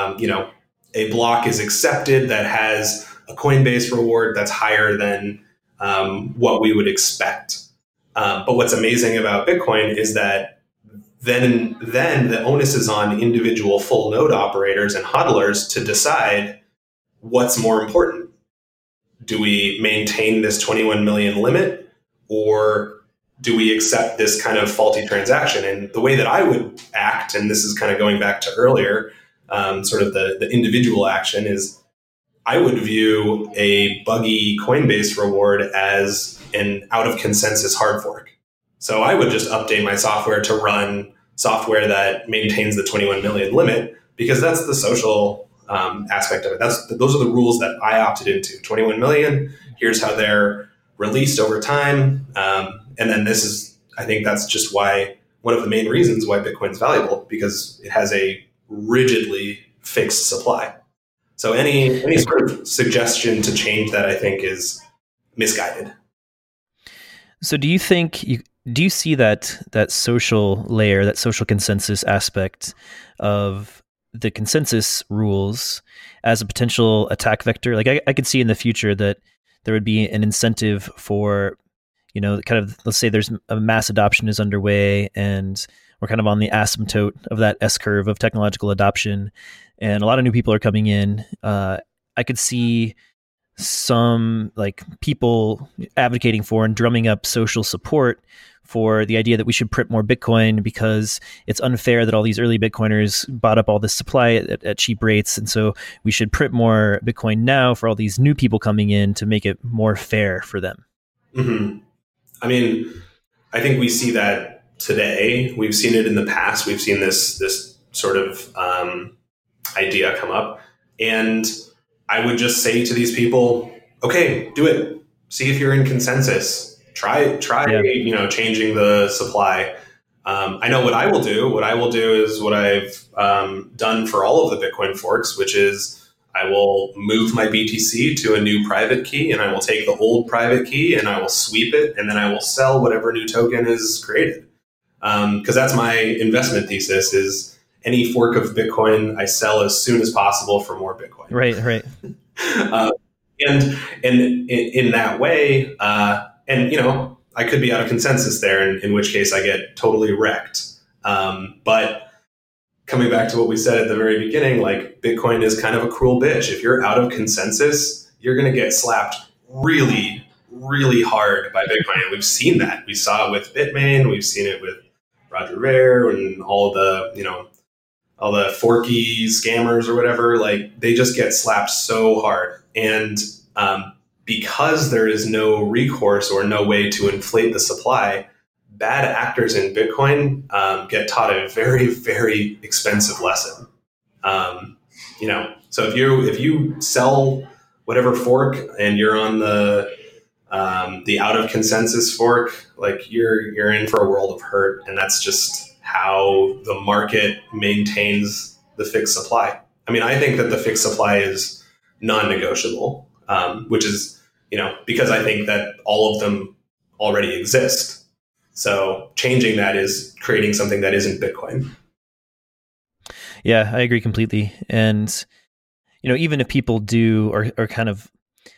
a block is accepted that has a Coinbase reward that's higher than what we would expect. But what's amazing about Bitcoin is that then the onus is on individual full node operators and hodlers to decide what's more important. Do we maintain this 21 million limit, or do we accept this kind of faulty transaction? And the way that I would act, and this is kind of going back to earlier, sort of the individual action, is I would view a buggy Coinbase reward as an out of consensus hard fork. So I would just update my software to run software that maintains the 21 million limit, because that's the social aspect of it. Those are the rules that I opted into. 21 million. Here's how they're released over time, and then I think that's just why one of the main reasons why Bitcoin is valuable, because it has a rigidly fixed supply. So any sort of suggestion to change that, I think, is misguided. So do you see that social layer, that social consensus aspect of the consensus rules as a potential attack vector? Like I could see in the future that there would be an incentive for, kind of, let's say there's a mass adoption is underway and we're kind of on the asymptote of that S curve of technological adoption, and a lot of new people are coming in. I could see some like people advocating for and drumming up social support for the idea that we should print more Bitcoin because it's unfair that all these early Bitcoiners bought up all this supply at cheap rates. And so we should print more Bitcoin now for all these new people coming in to make it more fair for them. Mm-hmm. I mean, I think we see that today. We've seen it in the past. We've seen this sort of idea come up. And I would just say to these people, okay, do it. See if you're in consensus. Try, changing the supply. I know what I will do. What I will do is what I've done for all of the Bitcoin forks, which is I will move my BTC to a new private key, and I will take the old private key and I will sweep it, and then I will sell whatever new token is created. Because that's my investment thesis: is any fork of Bitcoin I sell as soon as possible for more Bitcoin. Right. And in that way, I could be out of consensus there, in which case I get totally wrecked. But coming back to what we said at the very beginning, like Bitcoin is kind of a cruel bitch. If you're out of consensus, you're going to get slapped really, really hard by Bitcoin. And we've seen that. We saw it with Bitmain. We've seen it with Roger Ver and all the forky scammers or whatever. Like they just get slapped so hard. And because there is no recourse or no way to inflate the supply, bad actors in Bitcoin get taught a very, very expensive lesson. So if you sell whatever fork and you're on the out of consensus fork, like you're in for a world of hurt, and that's just how the market maintains the fixed supply. I mean, I think that the fixed supply is non-negotiable, which is because I think that all of them already exist. So changing that is creating something that isn't Bitcoin. Yeah, I agree completely. And, even if people do are kind of,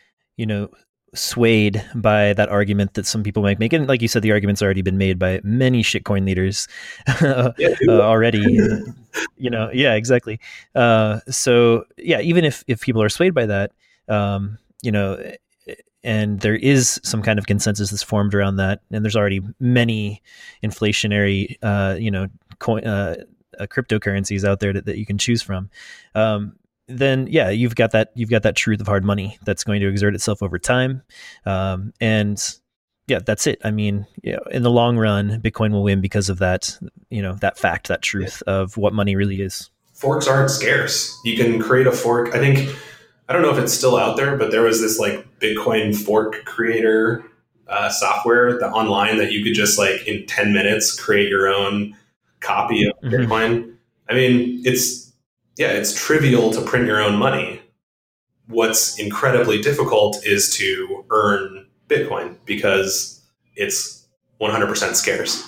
swayed by that argument that some people might make, and like you said, the argument's already been made by many shitcoin leaders already. Yeah, exactly. So yeah, even if people are swayed by that, and there is some kind of consensus that's formed around that, and there's already many inflationary, cryptocurrencies out there that you can choose from. Then yeah, you've got that truth of hard money that's going to exert itself over time, and yeah, that's it. I mean, in the long run, Bitcoin will win because of that, that fact, that truth of what money really is. Forks aren't scarce. You can create a fork. I don't know if it's still out there, but there was this like Bitcoin fork creator software online that you could just like in 10 minutes create your own copy of Bitcoin. I mean, it's trivial to print your own money. What's incredibly difficult is to earn Bitcoin because it's 100% scarce.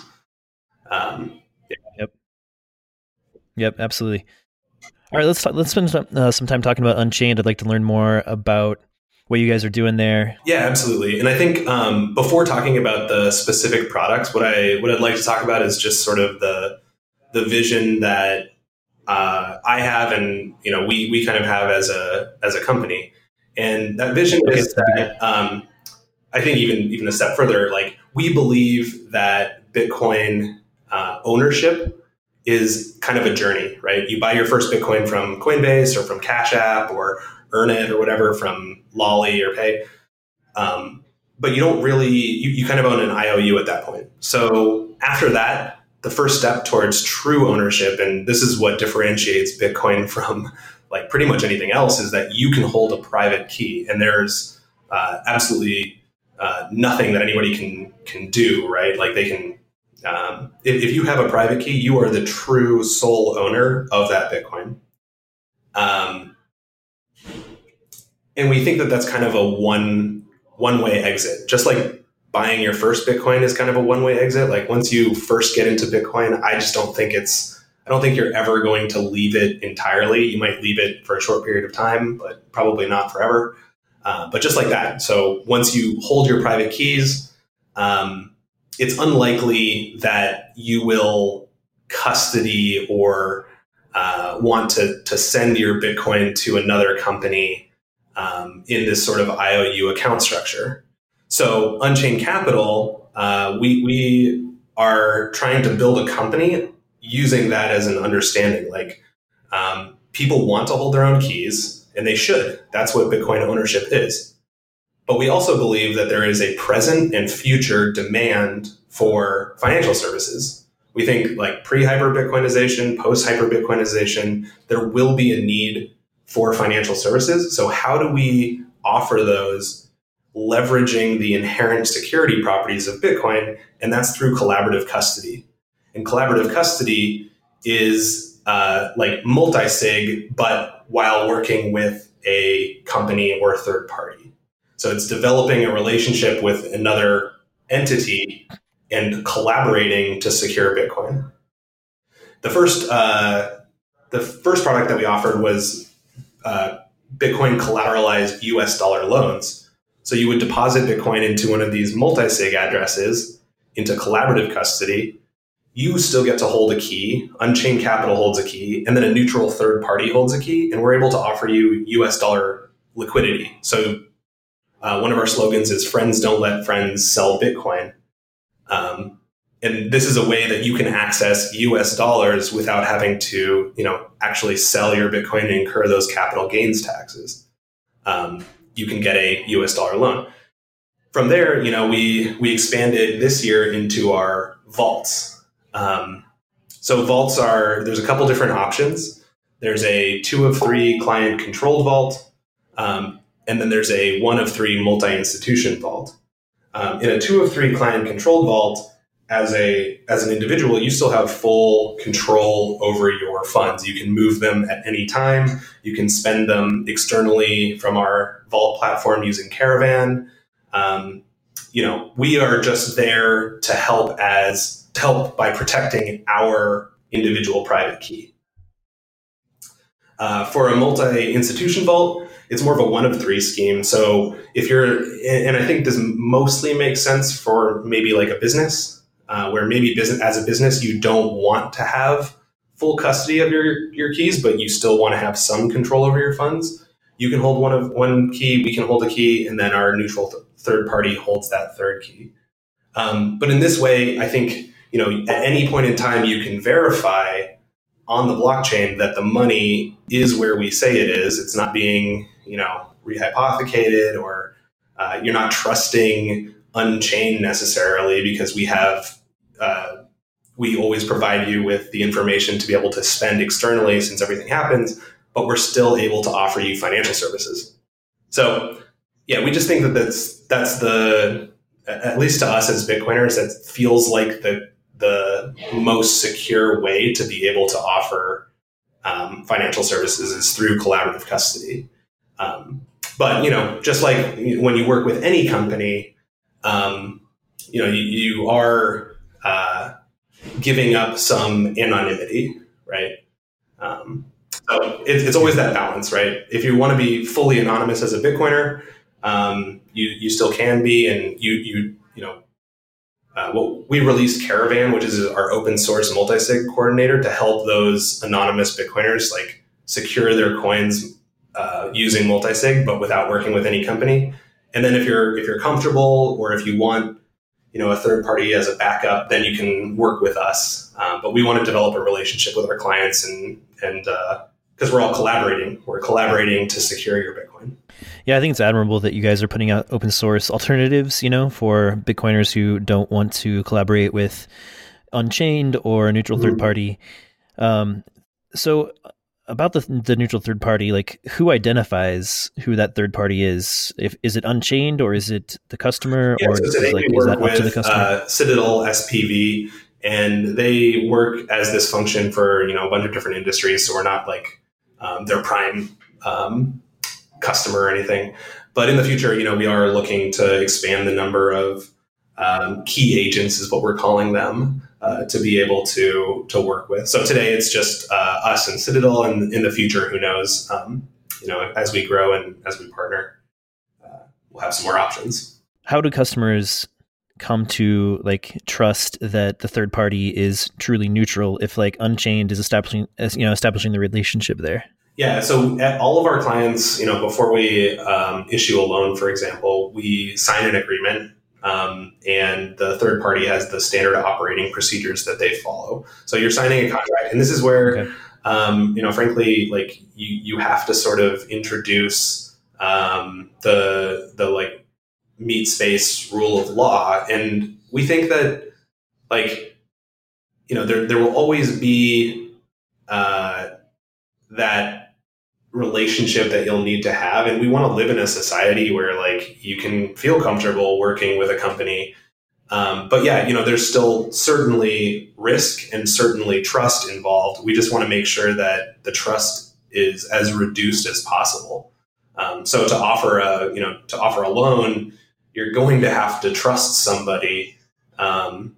Yep, absolutely. All right, let's spend some time talking about Unchained. I'd like to learn more about what you guys are doing there. Yeah, absolutely. And I think before talking about the specific products, what I'd like to talk about is just sort of the vision that I have, and we kind of have as a company. And that vision is that I think even a step further, like we believe that Bitcoin ownership is kind of a journey, right? You buy your first Bitcoin from Coinbase or from Cash App or Earn It or whatever from Lolly or Pay. But you don't really, you kind of own an IOU at that point. So after that, the first step towards true ownership, and this is what differentiates Bitcoin from like pretty much anything else is that you can hold a private key, and there's absolutely nothing that anybody can do, right? Like they can, if you have a private key, you are the true sole owner of that Bitcoin. And we think that that's kind of a one-way exit, just like buying your first Bitcoin is kind of a one-way exit. Like once you first get into Bitcoin, I don't think you're ever going to leave it entirely. You might leave it for a short period of time, but probably not forever. But just like that. So once you hold your private keys, it's unlikely that you will custody or want to send your Bitcoin to another company in this sort of IOU account structure. So Unchained Capital, we are trying to build a company using that as an understanding. Like people want to hold their own keys, and they should. That's what Bitcoin ownership is. But we also believe that there is a present and future demand for financial services. We think like pre-hyper-Bitcoinization, post-hyper-Bitcoinization, there will be a need for financial services. So how do we offer those leveraging the inherent security properties of Bitcoin? And that's through collaborative custody. And collaborative custody is like multi-sig, but while working with a company or a third party. So it's developing a relationship with another entity and collaborating to secure Bitcoin. The first product that we offered was Bitcoin collateralized US dollar loans. So you would deposit Bitcoin into one of these multi-sig addresses into collaborative custody. You still get to hold a key. Unchained Capital holds a key, and then a neutral third party holds a key, and we're able to offer you US dollar liquidity. So one of our slogans is "Friends don't let friends sell Bitcoin." And this is a way that you can access US dollars without having to, actually sell your Bitcoin and incur those capital gains taxes. You can get a US dollar loan. From there, we expanded this year into our vaults. So vaults there's a couple different options. There's a 2 of 3 client controlled vault. And then there's a 1 of 3 multi-institution vault. In a 2 of 3 client controlled vault, as an individual, you still have full control over your funds. You can move them at any time. You can spend them externally from our vault platform using Caravan. We are just there to help by protecting our individual private key. For a multi-institution vault, it's more of a 1 of 3 scheme. So and I think this mostly makes sense for maybe like a business, where maybe as a business, you don't want to have full custody of your keys, but you still want to have some control over your funds. You can hold one key, we can hold a key, and then our neutral third party holds that third key. But in this way, I think, at any point in time, you can verify on the blockchain that the money is where we say it is. It's not being, rehypothecated, or you're not trusting Unchained necessarily, because we always provide you with the information to be able to spend externally since everything happens, but we're still able to offer you financial services. So yeah, we just think that that's the, at least to us as Bitcoiners, that feels like the most secure way to be able to offer financial services is through collaborative custody. But, just like when you work with any company, you are giving up some anonymity, right? So it's always that balance, right? If you want to be fully anonymous as a Bitcoiner, you still can be, and we released Caravan, which is our open source multi-sig coordinator, to help those anonymous Bitcoiners like secure their coins using multi-sig, but without working with any company. And then if you're comfortable, or if you want, a third party as a backup, then you can work with us. But we want to develop a relationship with our clients, and because we're all collaborating. We're collaborating to secure your Bitcoin. Yeah, I think it's admirable that you guys are putting out open source alternatives, for Bitcoiners who don't want to collaborate with Unchained or a neutral third party. So about the neutral third party, like who identifies who that third party is? Is it Unchained or is it the customer, Yeah, or so today we is work that up to the with customer? Citadel SPV, and they work as this function for a bunch of different industries. So we're not like their prime customer or anything. But in the future, we are looking to expand the number of key agents, is what we're calling them, to be able to work with. So today it's just us and Citadel, and in the future, who knows? As we grow and as we partner, we'll have some more options. How do customers come to like trust that the third party is truly neutral if like Unchained is establishing the relationship there? Yeah, so at all of our clients, before we issue a loan, for example, we sign an agreement, and the third party has the standard operating procedures that they follow. So you're signing a contract, and this is where, frankly, like you have to sort of introduce the like meat space rule of law, and we think that there will always be that relationship that you'll need to have, and we want to live in a society where like you can feel comfortable working with a company, but yeah, there's still certainly risk and certainly trust involved. We just want to make sure that the trust is as reduced as possible. So to offer a loan, you're going to have to trust somebody, and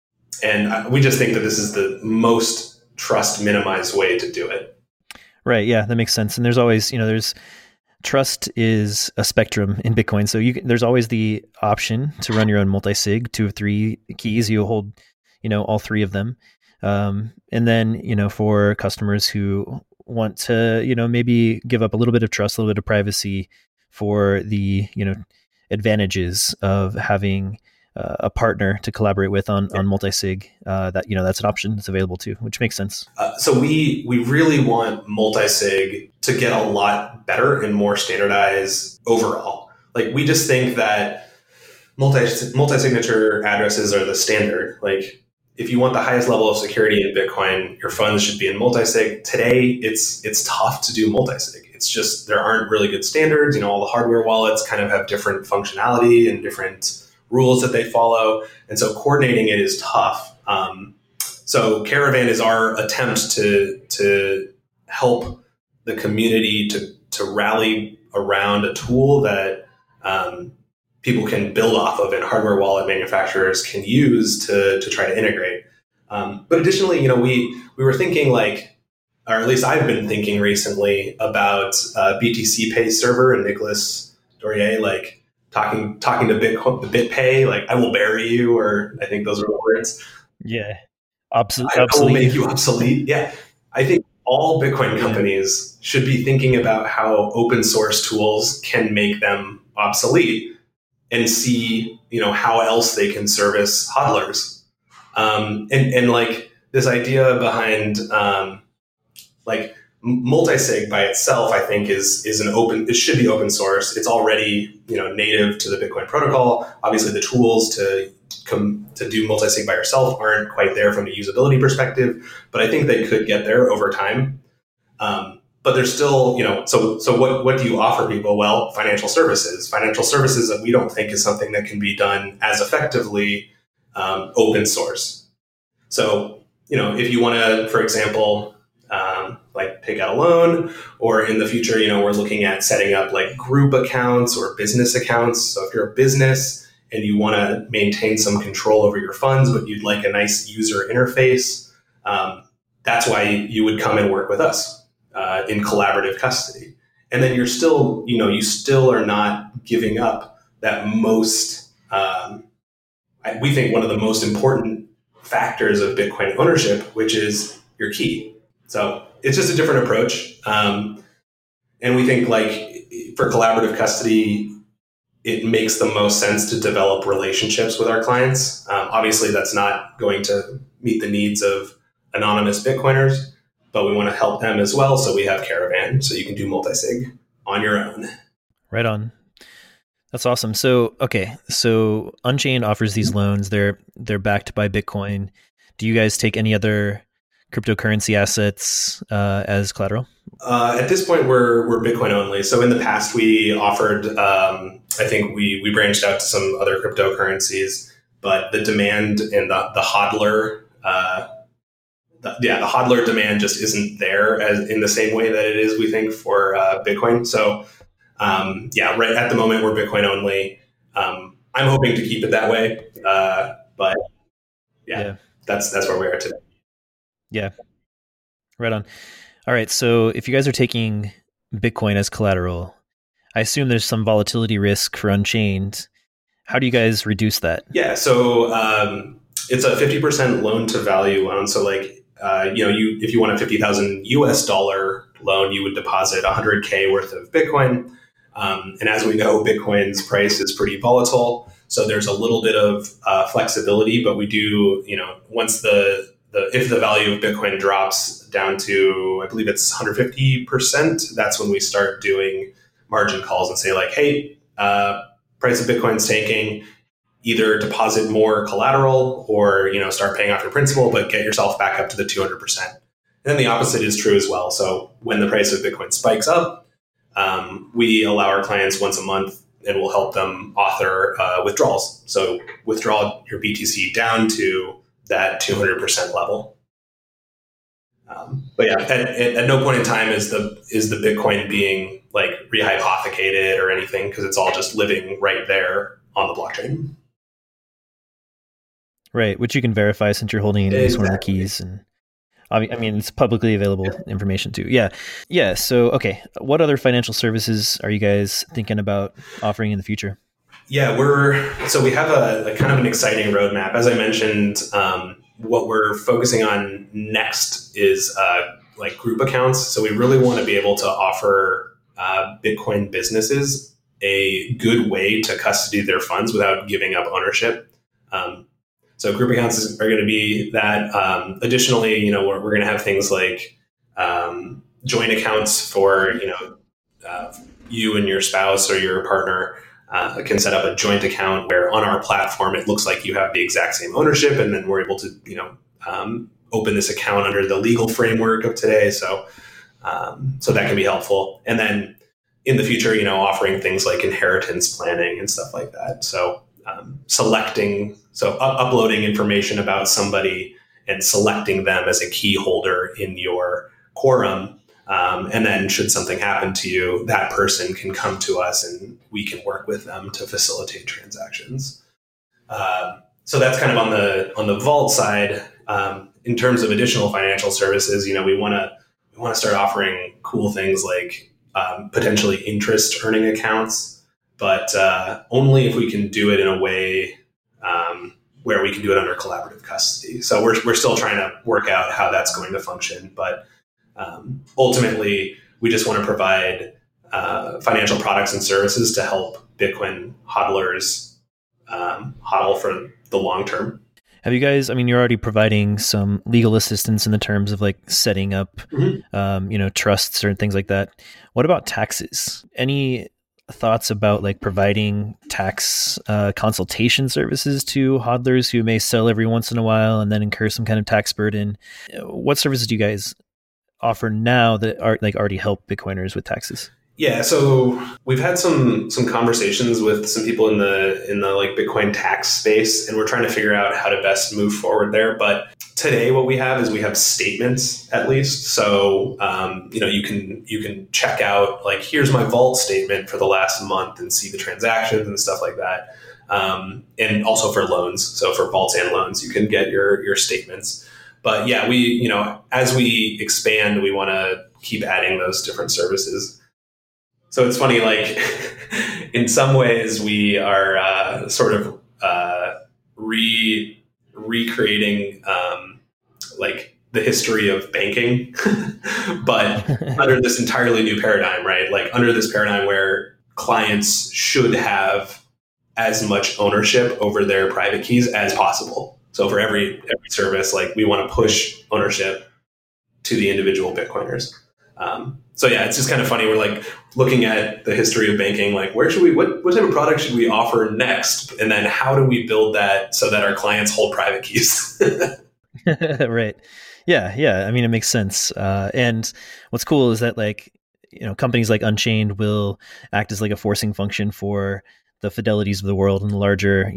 we just think that this is the most trust minimized way to do it. Right. Yeah, that makes sense. And there's always, there's trust is a spectrum in Bitcoin. So there's always the option to run your own multi-sig, 2 of 3 keys. You hold, all 3 of them. And then, for customers who want to, maybe give up a little bit of trust, a little bit of privacy for the, advantages of having a partner to collaborate with on multi-sig, that's an option that's available too, which makes sense. So we really want multi-sig to get a lot better and more standardized overall. Like we just think that multi-signature addresses are the standard. Like if you want the highest level of security in Bitcoin, your funds should be in multi-sig. Today, it's tough to do multi-sig. It's just there aren't really good standards. All the hardware wallets kind of have different functionality and different rules that they follow. And so coordinating it is tough. So Caravan is our attempt to help the community to rally around a tool that people can build off of and hardware wallet manufacturers can use to try to integrate. But additionally, we were thinking or at least I've been thinking recently about BTC Pay server and Nicholas Dorier, talking to BitPay, I will bury you, or I think those are the words. Yeah. I will make you obsolete. Yeah. I think all Bitcoin companies should be thinking about how open source tools can make them obsolete and see, how else they can service hodlers. And this idea behind, multi-sig by itself, I think it should be open source. It's already, native to the Bitcoin protocol. Obviously the tools to do multi-sig by yourself aren't quite there from a usability perspective, but I think they could get there over time. But there's still, so what do you offer people? Well, financial services that we don't think is something that can be done as effectively open source. So, if you want to, for example, take out a loan, or in the future, we're looking at setting up group accounts or business accounts. So if you're a business and you want to maintain some control over your funds, but you'd like a nice user interface, that's why you would come and work with us in collaborative custody. And then you're still, you still are not giving up that most, we think one of the most important factors of Bitcoin ownership, which is your key. So it's just a different approach. And we think for collaborative custody, it makes the most sense to develop relationships with our clients. Obviously, that's not going to meet the needs of anonymous Bitcoiners, but we want to help them as well. So we have Caravan, so you can do multi-sig on your own. Right on. That's awesome. So Unchained offers these loans. They're backed by Bitcoin. Do you guys take any other cryptocurrency assets as collateral? At this point, we're Bitcoin only. So in the past, we offered, I think we branched out to some other cryptocurrencies, but the demand and the hodler, the hodler demand just isn't there as in the same way that it is, we think, for Bitcoin. So right at the moment, we're Bitcoin only. I'm hoping to keep it that way, but that's where we are today. Yeah, right on. All right, so if you guys are taking Bitcoin as collateral, I assume there's some volatility risk for Unchained. How do you guys reduce that? Yeah, so it's a 50% loan to value loan. So like, if you want a $50,000 loan, you would deposit $100K worth of Bitcoin. And as we know, Bitcoin's price is pretty volatile. So there's a little bit of flexibility, but we do, once if the value of Bitcoin drops down to, I believe it's 150%, that's when we start doing margin calls and say like, hey, price of Bitcoin's tanking, either deposit more collateral or, start paying off your principal, but get yourself back up to the 200%. And then the opposite is true as well. So when the price of Bitcoin spikes up, we allow our clients once a month and we'll help them author withdrawals. So withdraw your BTC down to that 200% level. But yeah, at no point in time is the Bitcoin being like rehypothecated or anything, because it's all just living right there on the blockchain. Right, which you can verify since you're holding at least one of the keys. And I mean, it's publicly available information too. Yeah. So, okay, what other financial services are you guys thinking about offering in the future? Yeah, we have a kind of an exciting roadmap. As I mentioned, what we're focusing on next is like group accounts. So we really want to be able to offer Bitcoin businesses a good way to custody their funds without giving up ownership. So group accounts are going to be that. Additionally, we're going to have things like joint accounts for, you and your spouse or your partner can set up a joint account where on our platform, it looks like you have the exact same ownership. And then we're able to, open this account under the legal framework of today. So that can be helpful. And then in the future, offering things like inheritance planning and stuff like that. So uploading information about somebody and selecting them as a key holder in your quorum. And then should something happen to you, that person can come to us and we can work with them to facilitate transactions. So that's kind of on the vault side. In terms of additional financial services, we want to start offering cool things like potentially interest earning accounts, but only if we can do it in a way where we can do it under collaborative custody. So we're still trying to work out how that's going to function, but ultimately, we just want to provide financial products and services to help Bitcoin hodlers hodl for the long term. Have you guys, you're already providing some legal assistance in the terms of like setting up, trusts or things like that. What about taxes? Any thoughts about like providing tax consultation services to hodlers who may sell every once in a while and then incur some kind of tax burden? What services do you guys offer now that are like already help Bitcoiners with taxes? Yeah, so we've had some conversations with some people in the like Bitcoin tax space, and we're trying to figure out how to best move forward there. But today, what we have statements at least. So you can check out like, here's my vault statement for the last month and see the transactions and stuff like that. And also for loans, so for vaults and loans, you can get your statements. But yeah, we as we expand, we want to keep adding those different services. So it's funny, like in some ways we are sort of recreating like the history of banking, but under this entirely new paradigm, right? Like under this paradigm where clients should have as much ownership over their private keys as possible. So for every service, like we want to push ownership to the individual Bitcoiners. So yeah, it's just kind of funny. We're like looking at the history of banking, like what type of product should we offer next? And then how do we build that so that our clients hold private keys? Right. Yeah. I mean, it makes sense. And what's cool is that like, companies like Unchained will act as like a forcing function for the Fidelities of the world and the larger,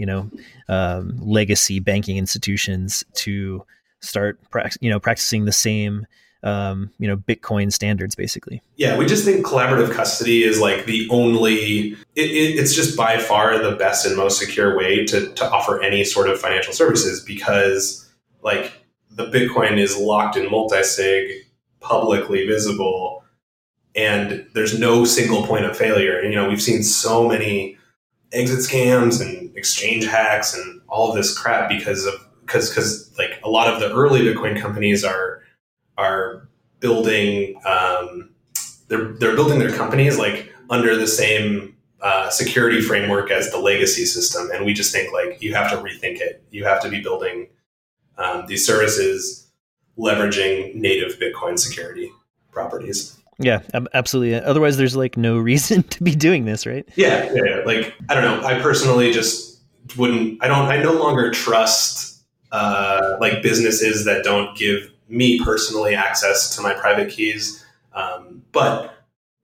legacy banking institutions to start, practicing the same, Bitcoin standards, basically. Yeah, we just think collaborative custody is like the only, it's just by far the best and most secure way to offer any sort of financial services, because like the Bitcoin is locked in multi-sig, publicly visible, and there's no single point of failure. And, we've seen so many exit scams and exchange hacks and all of this crap because like a lot of the early Bitcoin companies are building they're building their companies like under the same security framework as the legacy system, and we just think like you have to rethink it. You have to be building these services leveraging native Bitcoin security properties. Yeah, absolutely. Otherwise, there's like no reason to be doing this, right? Yeah. Like, I don't know. I personally just wouldn't. I no longer trust like businesses that don't give me personally access to my private keys. But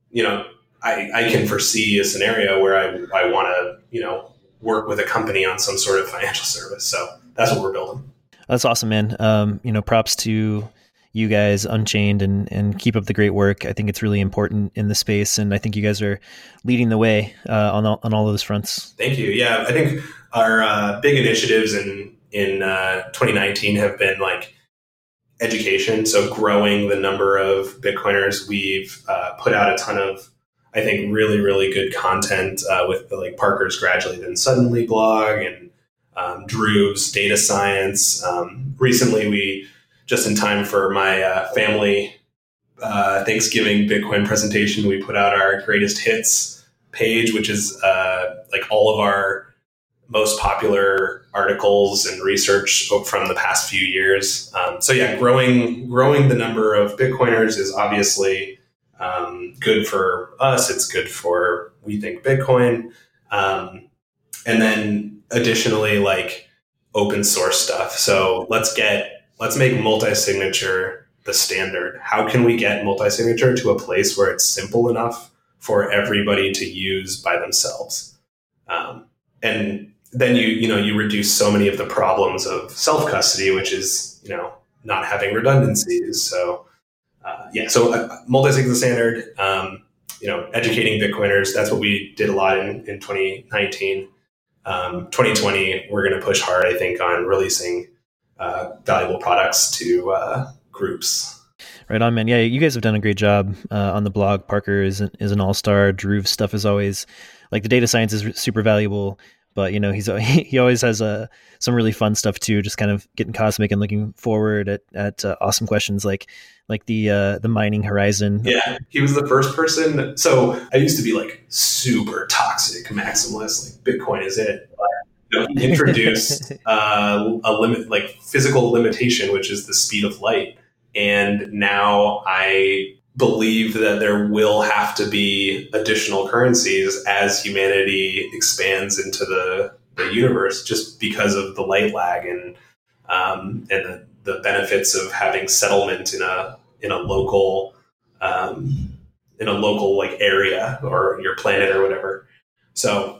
I can foresee a scenario where I want to work with a company on some sort of financial service. So that's what we're building. That's awesome, man. Props to you guys, Unchained, and keep up the great work. I think it's really important in the space, and I think you guys are leading the way on all of those fronts. Thank you. Yeah, I think our big initiatives in 2019 have been like education. So growing the number of Bitcoiners. We've put out a ton of, I think, really, really good content with the like Parker's Gradually Then Suddenly blog and Drew's data science. Recently, we just in time for my family Thanksgiving Bitcoin presentation, we put out our greatest hits page, which is like all of our most popular articles and research from the past few years. So yeah, growing the number of Bitcoiners is obviously good for us. It's good for, we think, Bitcoin. And then additionally, like open source stuff. So let's make multi-signature the standard. How can we get multi-signature to a place where it's simple enough for everybody to use by themselves? And then you reduce so many of the problems of self-custody, which is, not having redundancies. So multi-sig the standard, educating Bitcoiners. That's what we did a lot in 2019. 2020, we're going to push hard, I think, on releasing valuable products to groups. Right on, man. Yeah, you guys have done a great job on the blog. Parker is an all-star. Drew's stuff is always, like, the data science is super valuable, but he always has some really fun stuff too, just kind of getting cosmic and looking forward at awesome questions like the mining horizon. Yeah, he was the first person. So I used to be like super toxic maximalist, like Bitcoin is it. He introduced a limit, like physical limitation, which is the speed of light. And now I believe that there will have to be additional currencies as humanity expands into the universe, just because of the light lag and the benefits of having settlement in a local like area or your planet or whatever. So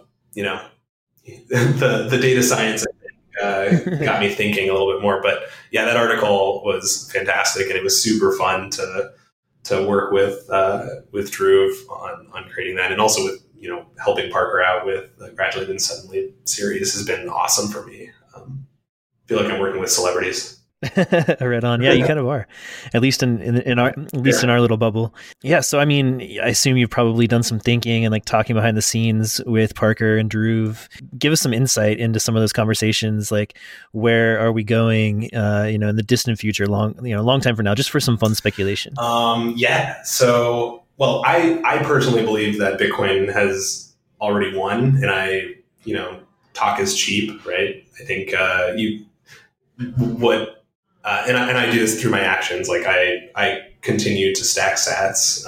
the data science got me thinking a little bit more. But yeah, that article was fantastic, and it was super fun to work with Drew on creating that, and also with helping Parker out with the Gradually Then Suddenly series has been awesome for me. I feel like I'm working with celebrities. Right on. Yeah, you kind of are, at least in our in our little bubble. Yeah. So I mean, I assume you've probably done some thinking and like talking behind the scenes with Parker and Drew. Give us some insight into some of those conversations. Like, where are we going? In the distant future, long time from now, just for some fun speculation. Yeah. So, well, I personally believe that Bitcoin has already won, and talk is cheap, right? I think and I do this through my actions. Like I continue to stack sats.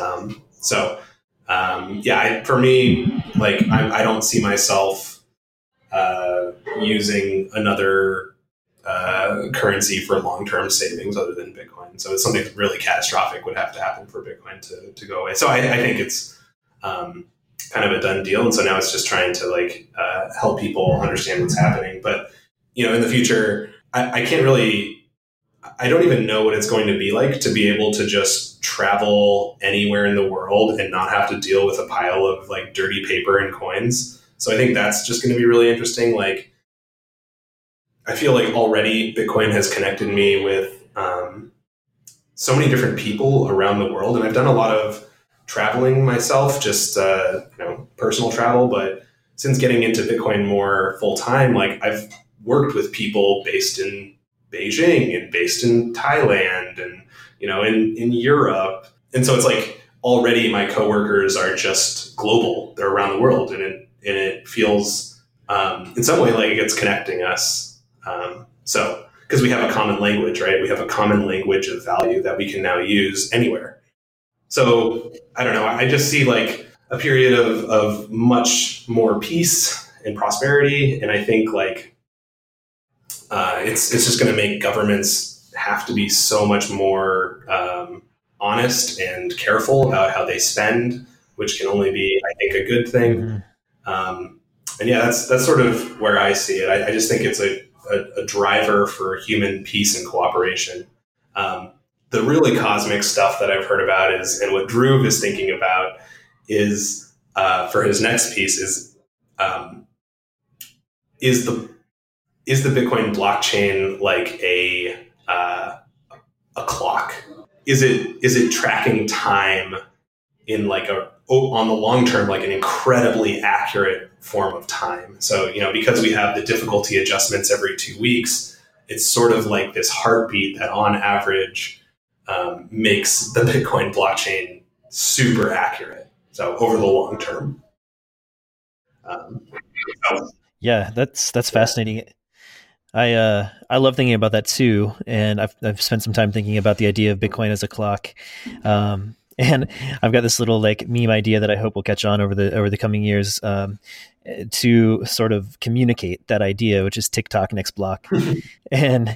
For me, like I don't see myself using another currency for long-term savings other than Bitcoin. So it's something that really catastrophic would have to happen for Bitcoin to go away. So I think it's kind of a done deal. And so now it's just trying to help people understand what's happening. But, in the future, I can't really, I don't even know what it's going to be like to be able to just travel anywhere in the world and not have to deal with a pile of dirty paper and coins. So I think that's just going to be really interesting. I feel like already Bitcoin has connected me with so many different people around the world. And I've done a lot of traveling myself, just personal travel. But since getting into Bitcoin more full time, I've worked with people based in Beijing and based in Thailand and in Europe. And so it's already my coworkers are just global. They're around the world, and it feels in some way like it's connecting us. So because we have a common language, right? We have a common language of value that we can now use anywhere. So I don't know. I just see a period of much more peace and prosperity. And I think it's just going to make governments have to be so much more honest and careful about how they spend, which can only be, I think, a good thing. Mm-hmm. And yeah, that's sort of where I see it. I just think it's a driver for human peace and cooperation. The really cosmic stuff that I've heard about and what Dhruv is thinking about is for his next piece is the Bitcoin blockchain like a clock? Is it tracking time in on the long term, an incredibly accurate form of time? So, because we have the difficulty adjustments every 2 weeks, it's sort of like this heartbeat that on average makes the Bitcoin blockchain super accurate. So over the long term. Yeah, that's fascinating. I love thinking about that too, and I've spent some time thinking about the idea of Bitcoin as a clock, and I've got this little meme idea that I hope will catch on over the coming years to sort of communicate that idea, which is TikTok next block, and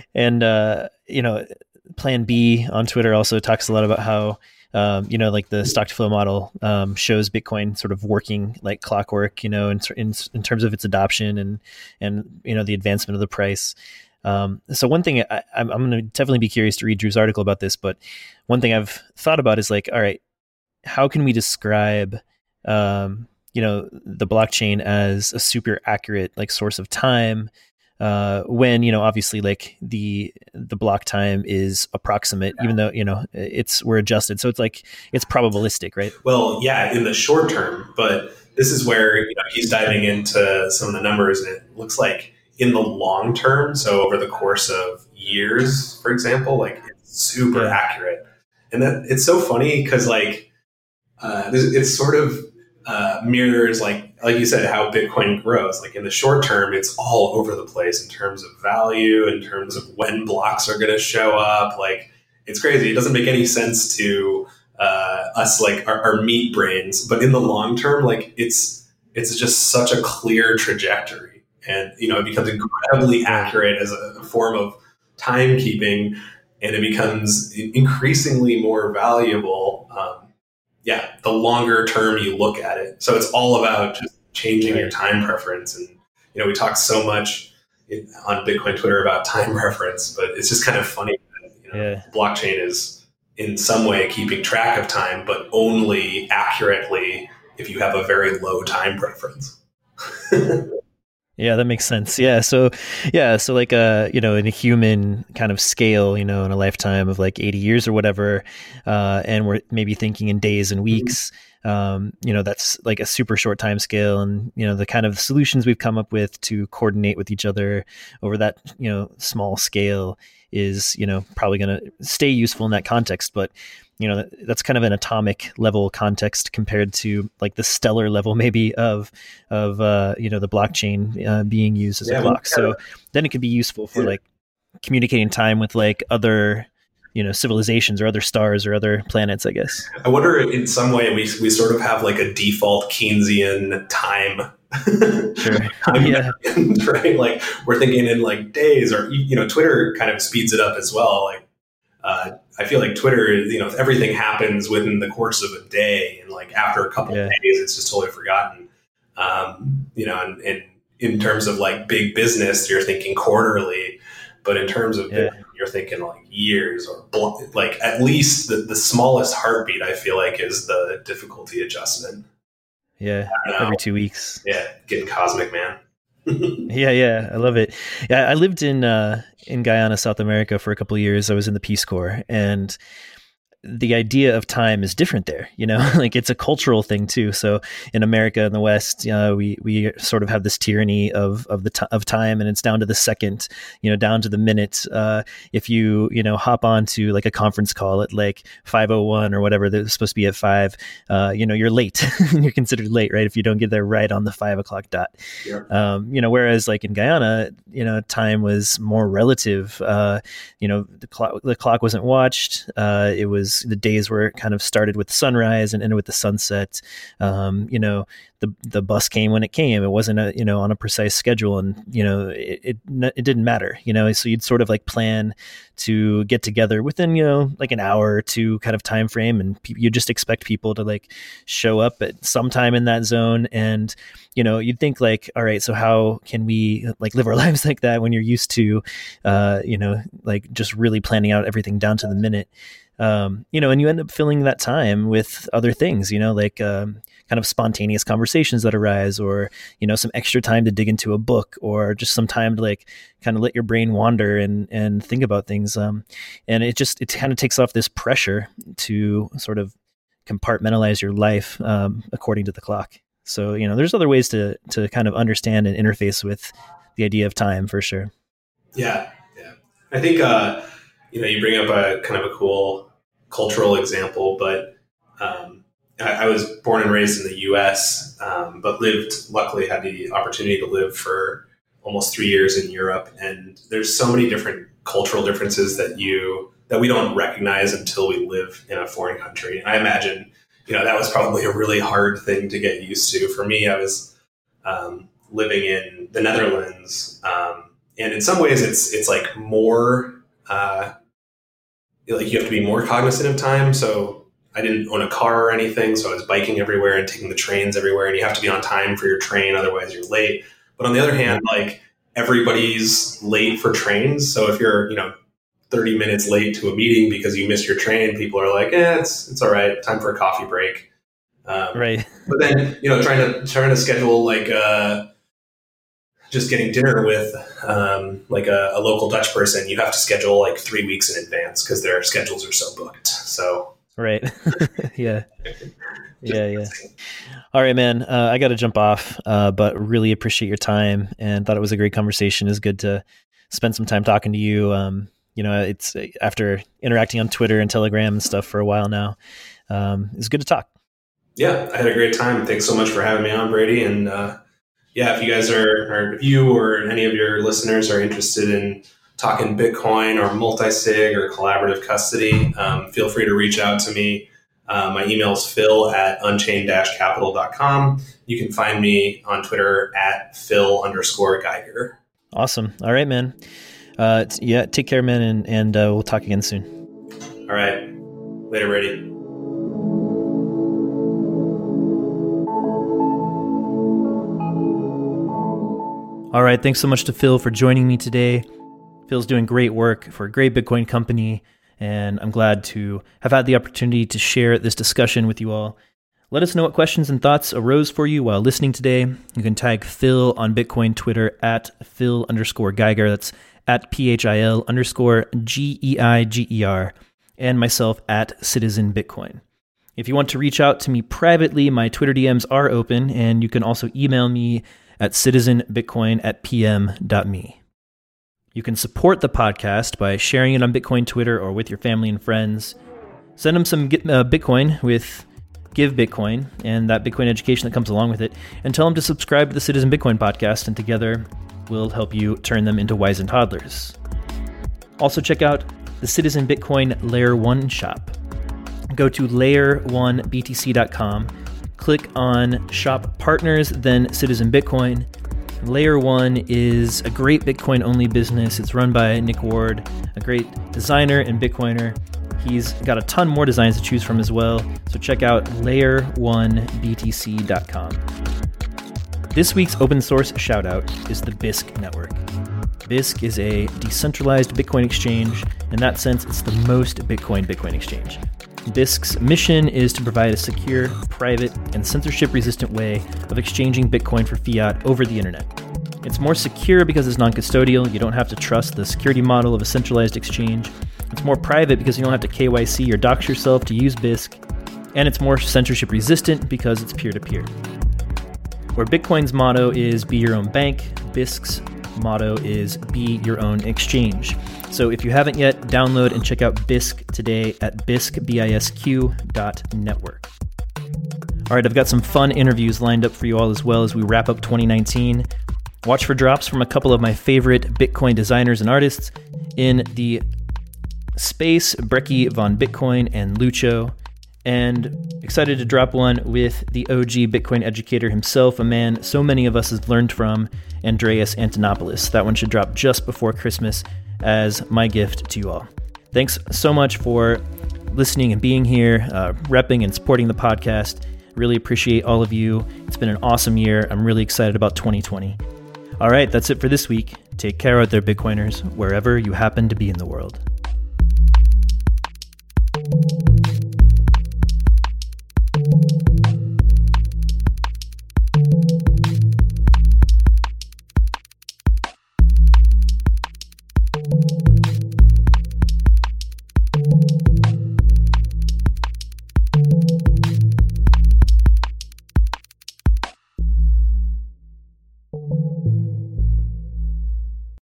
Plan B on Twitter also talks a lot about how the stock to flow model shows Bitcoin sort of working like clockwork, in terms of its adoption and the advancement of the price. So one thing I'm going to definitely be curious to read Dhruv's article about this, but one thing I've thought about is all right, how can we describe, the blockchain as a super accurate source of time, when obviously the block time is approximate, even though we're adjusted, so it's probabilistic, right? Well, yeah, in the short term, but this is where he's diving into some of the numbers, and it looks like in the long term, so over the course of years, for example, it's super accurate. And that it's so funny because it's sort of mirrors like you said, how Bitcoin grows. In the short term, it's all over the place in terms of value, in terms of when blocks are going to show up. It's crazy. It doesn't make any sense to us, our meat brains. But in the long term, it's just such a clear trajectory, and it becomes incredibly accurate as a form of timekeeping, and it becomes increasingly more valuable. The longer term you look at it. So it's all about just changing your time preference. And, we talk so much on Bitcoin Twitter about time preference, but it's just kind of funny that, blockchain is in some way keeping track of time, but only accurately if you have a very low time preference. Yeah, that makes sense. Yeah. So in a human kind of scale, in a lifetime of 80 years or whatever, and we're maybe thinking in days and weeks, that's a super short time scale. And, the kind of solutions we've come up with to coordinate with each other over that, small scale is, probably going to stay useful in that context. But, that's kind of an atomic level context compared to the stellar level maybe of the blockchain being used as a clock. So then it could be useful for communicating time with other civilizations or other stars or other planets, I guess. I wonder in some way we sort of have a default Keynesian time Sure. Yeah. Right? Like we're thinking in like days, or Twitter kind of speeds it up as well. Like I feel like Twitter, if everything happens within the course of a day, and like after a couple of days, it's just totally forgotten. And in terms of like big business, you're thinking quarterly, but in terms of you're thinking like years, or like at least the smallest heartbeat, I feel like, is the difficulty adjustment. Yeah. Every 2 weeks. Yeah. Getting cosmic, man. Yeah. I love it. Yeah. I lived in Guyana, South America for a couple of years. I was in the Peace Corps, and the idea of time is different there, like it's a cultural thing too. So in America, in the West, we sort of have this tyranny of time, and it's down to the second, down to the minute. If you hop on to like a conference call at like 5:01 or whatever, that's supposed to be at 5, you're late. You're considered late, right? If you don't get there right on the 5 o'clock dot. Yeah. Whereas like in Guyana, time was more relative. The clock wasn't watched. It was the days were kind of started with sunrise and ended with the sunset. The bus came when it came. It wasn't on a precise schedule, and it didn't matter. So you'd sort of like plan to get together within like an hour or two kind of time frame, and you just expect people to like show up at some time in that zone. And you'd think like, all right, so how can we like live our lives like that when you're used to like just really planning out everything down to the minute. And you end up filling that time with other things, like kind of spontaneous conversations that arise, or, some extra time to dig into a book, or just some time to like kind of let your brain wander and think about things. And it kind of takes off this pressure to sort of compartmentalize your life according to the clock. So, there's other ways to kind of understand and interface with the idea of time for sure. Yeah. I think, you bring up a kind of a cool cultural example, but I was born and raised in the U.S., but luckily had the opportunity to live for almost 3 years in Europe. And there's so many different cultural differences that we don't recognize until we live in a foreign country. And I imagine, that was probably a really hard thing to get used to. For me, I was living in the Netherlands, and in some ways it's like more like you have to be more cognizant of time. So I didn't own a car or anything, so I was biking everywhere and taking the trains everywhere, and you have to be on time for your train, otherwise you're late. But on the other hand, like everybody's late for trains. So if you're 30 minutes late to a meeting because you missed your train, people are like, it's all right, time for a coffee break. Right. But then trying to schedule like just getting dinner with like a local Dutch person, you have to schedule like 3 weeks in advance because their schedules are so booked. So right. Yeah. All right, man. I got to jump off, but really appreciate your time and thought it was a great conversation. It's good to spend some time talking to you. It's after interacting on Twitter and Telegram and stuff for a while now. It's good to talk. Yeah, I had a great time. Thanks so much for having me on, Brady. And if you guys if you or any of your listeners are interested in talking Bitcoin or multi-sig or collaborative custody, feel free to reach out to me. My email is phil@unchained-capital.com. You can find me on Twitter at Phil_Geiger. Awesome. All right, man. Take care, man. And we'll talk again soon. All right. Later, Brady. All right. Thanks so much to Phil for joining me today. Phil's doing great work for a great Bitcoin company, and I'm glad to have had the opportunity to share this discussion with you all. Let us know what questions and thoughts arose for you while listening today. You can tag Phil on Bitcoin Twitter at Phil_Geiger. That's at PHIL_GEIGER, and myself at Citizen Bitcoin. If you want to reach out to me privately, my Twitter DMs are open, and you can also email me at citizenbitcoin@pm.me. You can support the podcast by sharing it on Bitcoin Twitter or with your family and friends. Send them some Bitcoin with Give Bitcoin and that Bitcoin education that comes along with it, and tell them to subscribe to the Citizen Bitcoin podcast, and together we'll help you turn them into wise and toddlers. Also check out the Citizen Bitcoin Layer 1 shop. Go to layer1btc.com click on Shop Partners, then Citizen Bitcoin. Layer 1 is a great Bitcoin-only business. It's run by Nick Ward, a great designer and Bitcoiner. He's got a ton more designs to choose from as well, so check out layer1btc.com. This week's open source shoutout is the Bisq network. Bisq is a decentralized Bitcoin exchange. In that sense, it's the most Bitcoin exchange. Bisq's mission is to provide a secure, private, and censorship-resistant way of exchanging Bitcoin for fiat over the internet. It's more secure because it's non-custodial. You don't have to trust the security model of a centralized exchange. It's more private because you don't have to KYC or dox yourself to use Bisq. And it's more censorship-resistant because it's peer-to-peer. Where Bitcoin's motto is be your own bank, Bisq's motto is be your own exchange. So if you haven't yet, download and check out Bisq today at bisq.network. All right, I've got some fun interviews lined up for you all as well as we wrap up 2019. Watch for drops from a couple of my favorite Bitcoin designers and artists in the space, Brecky von Bitcoin and Lucho. And excited to drop one with the OG Bitcoin educator himself, a man so many of us have learned from, Andreas Antonopoulos. That one should drop just before Christmas as my gift to you all. Thanks so much for listening and being here, repping and supporting the podcast. Really appreciate all of you. It's been an awesome year. I'm really excited about 2020. All right, that's it for this week. Take care out there, Bitcoiners, wherever you happen to be in the world.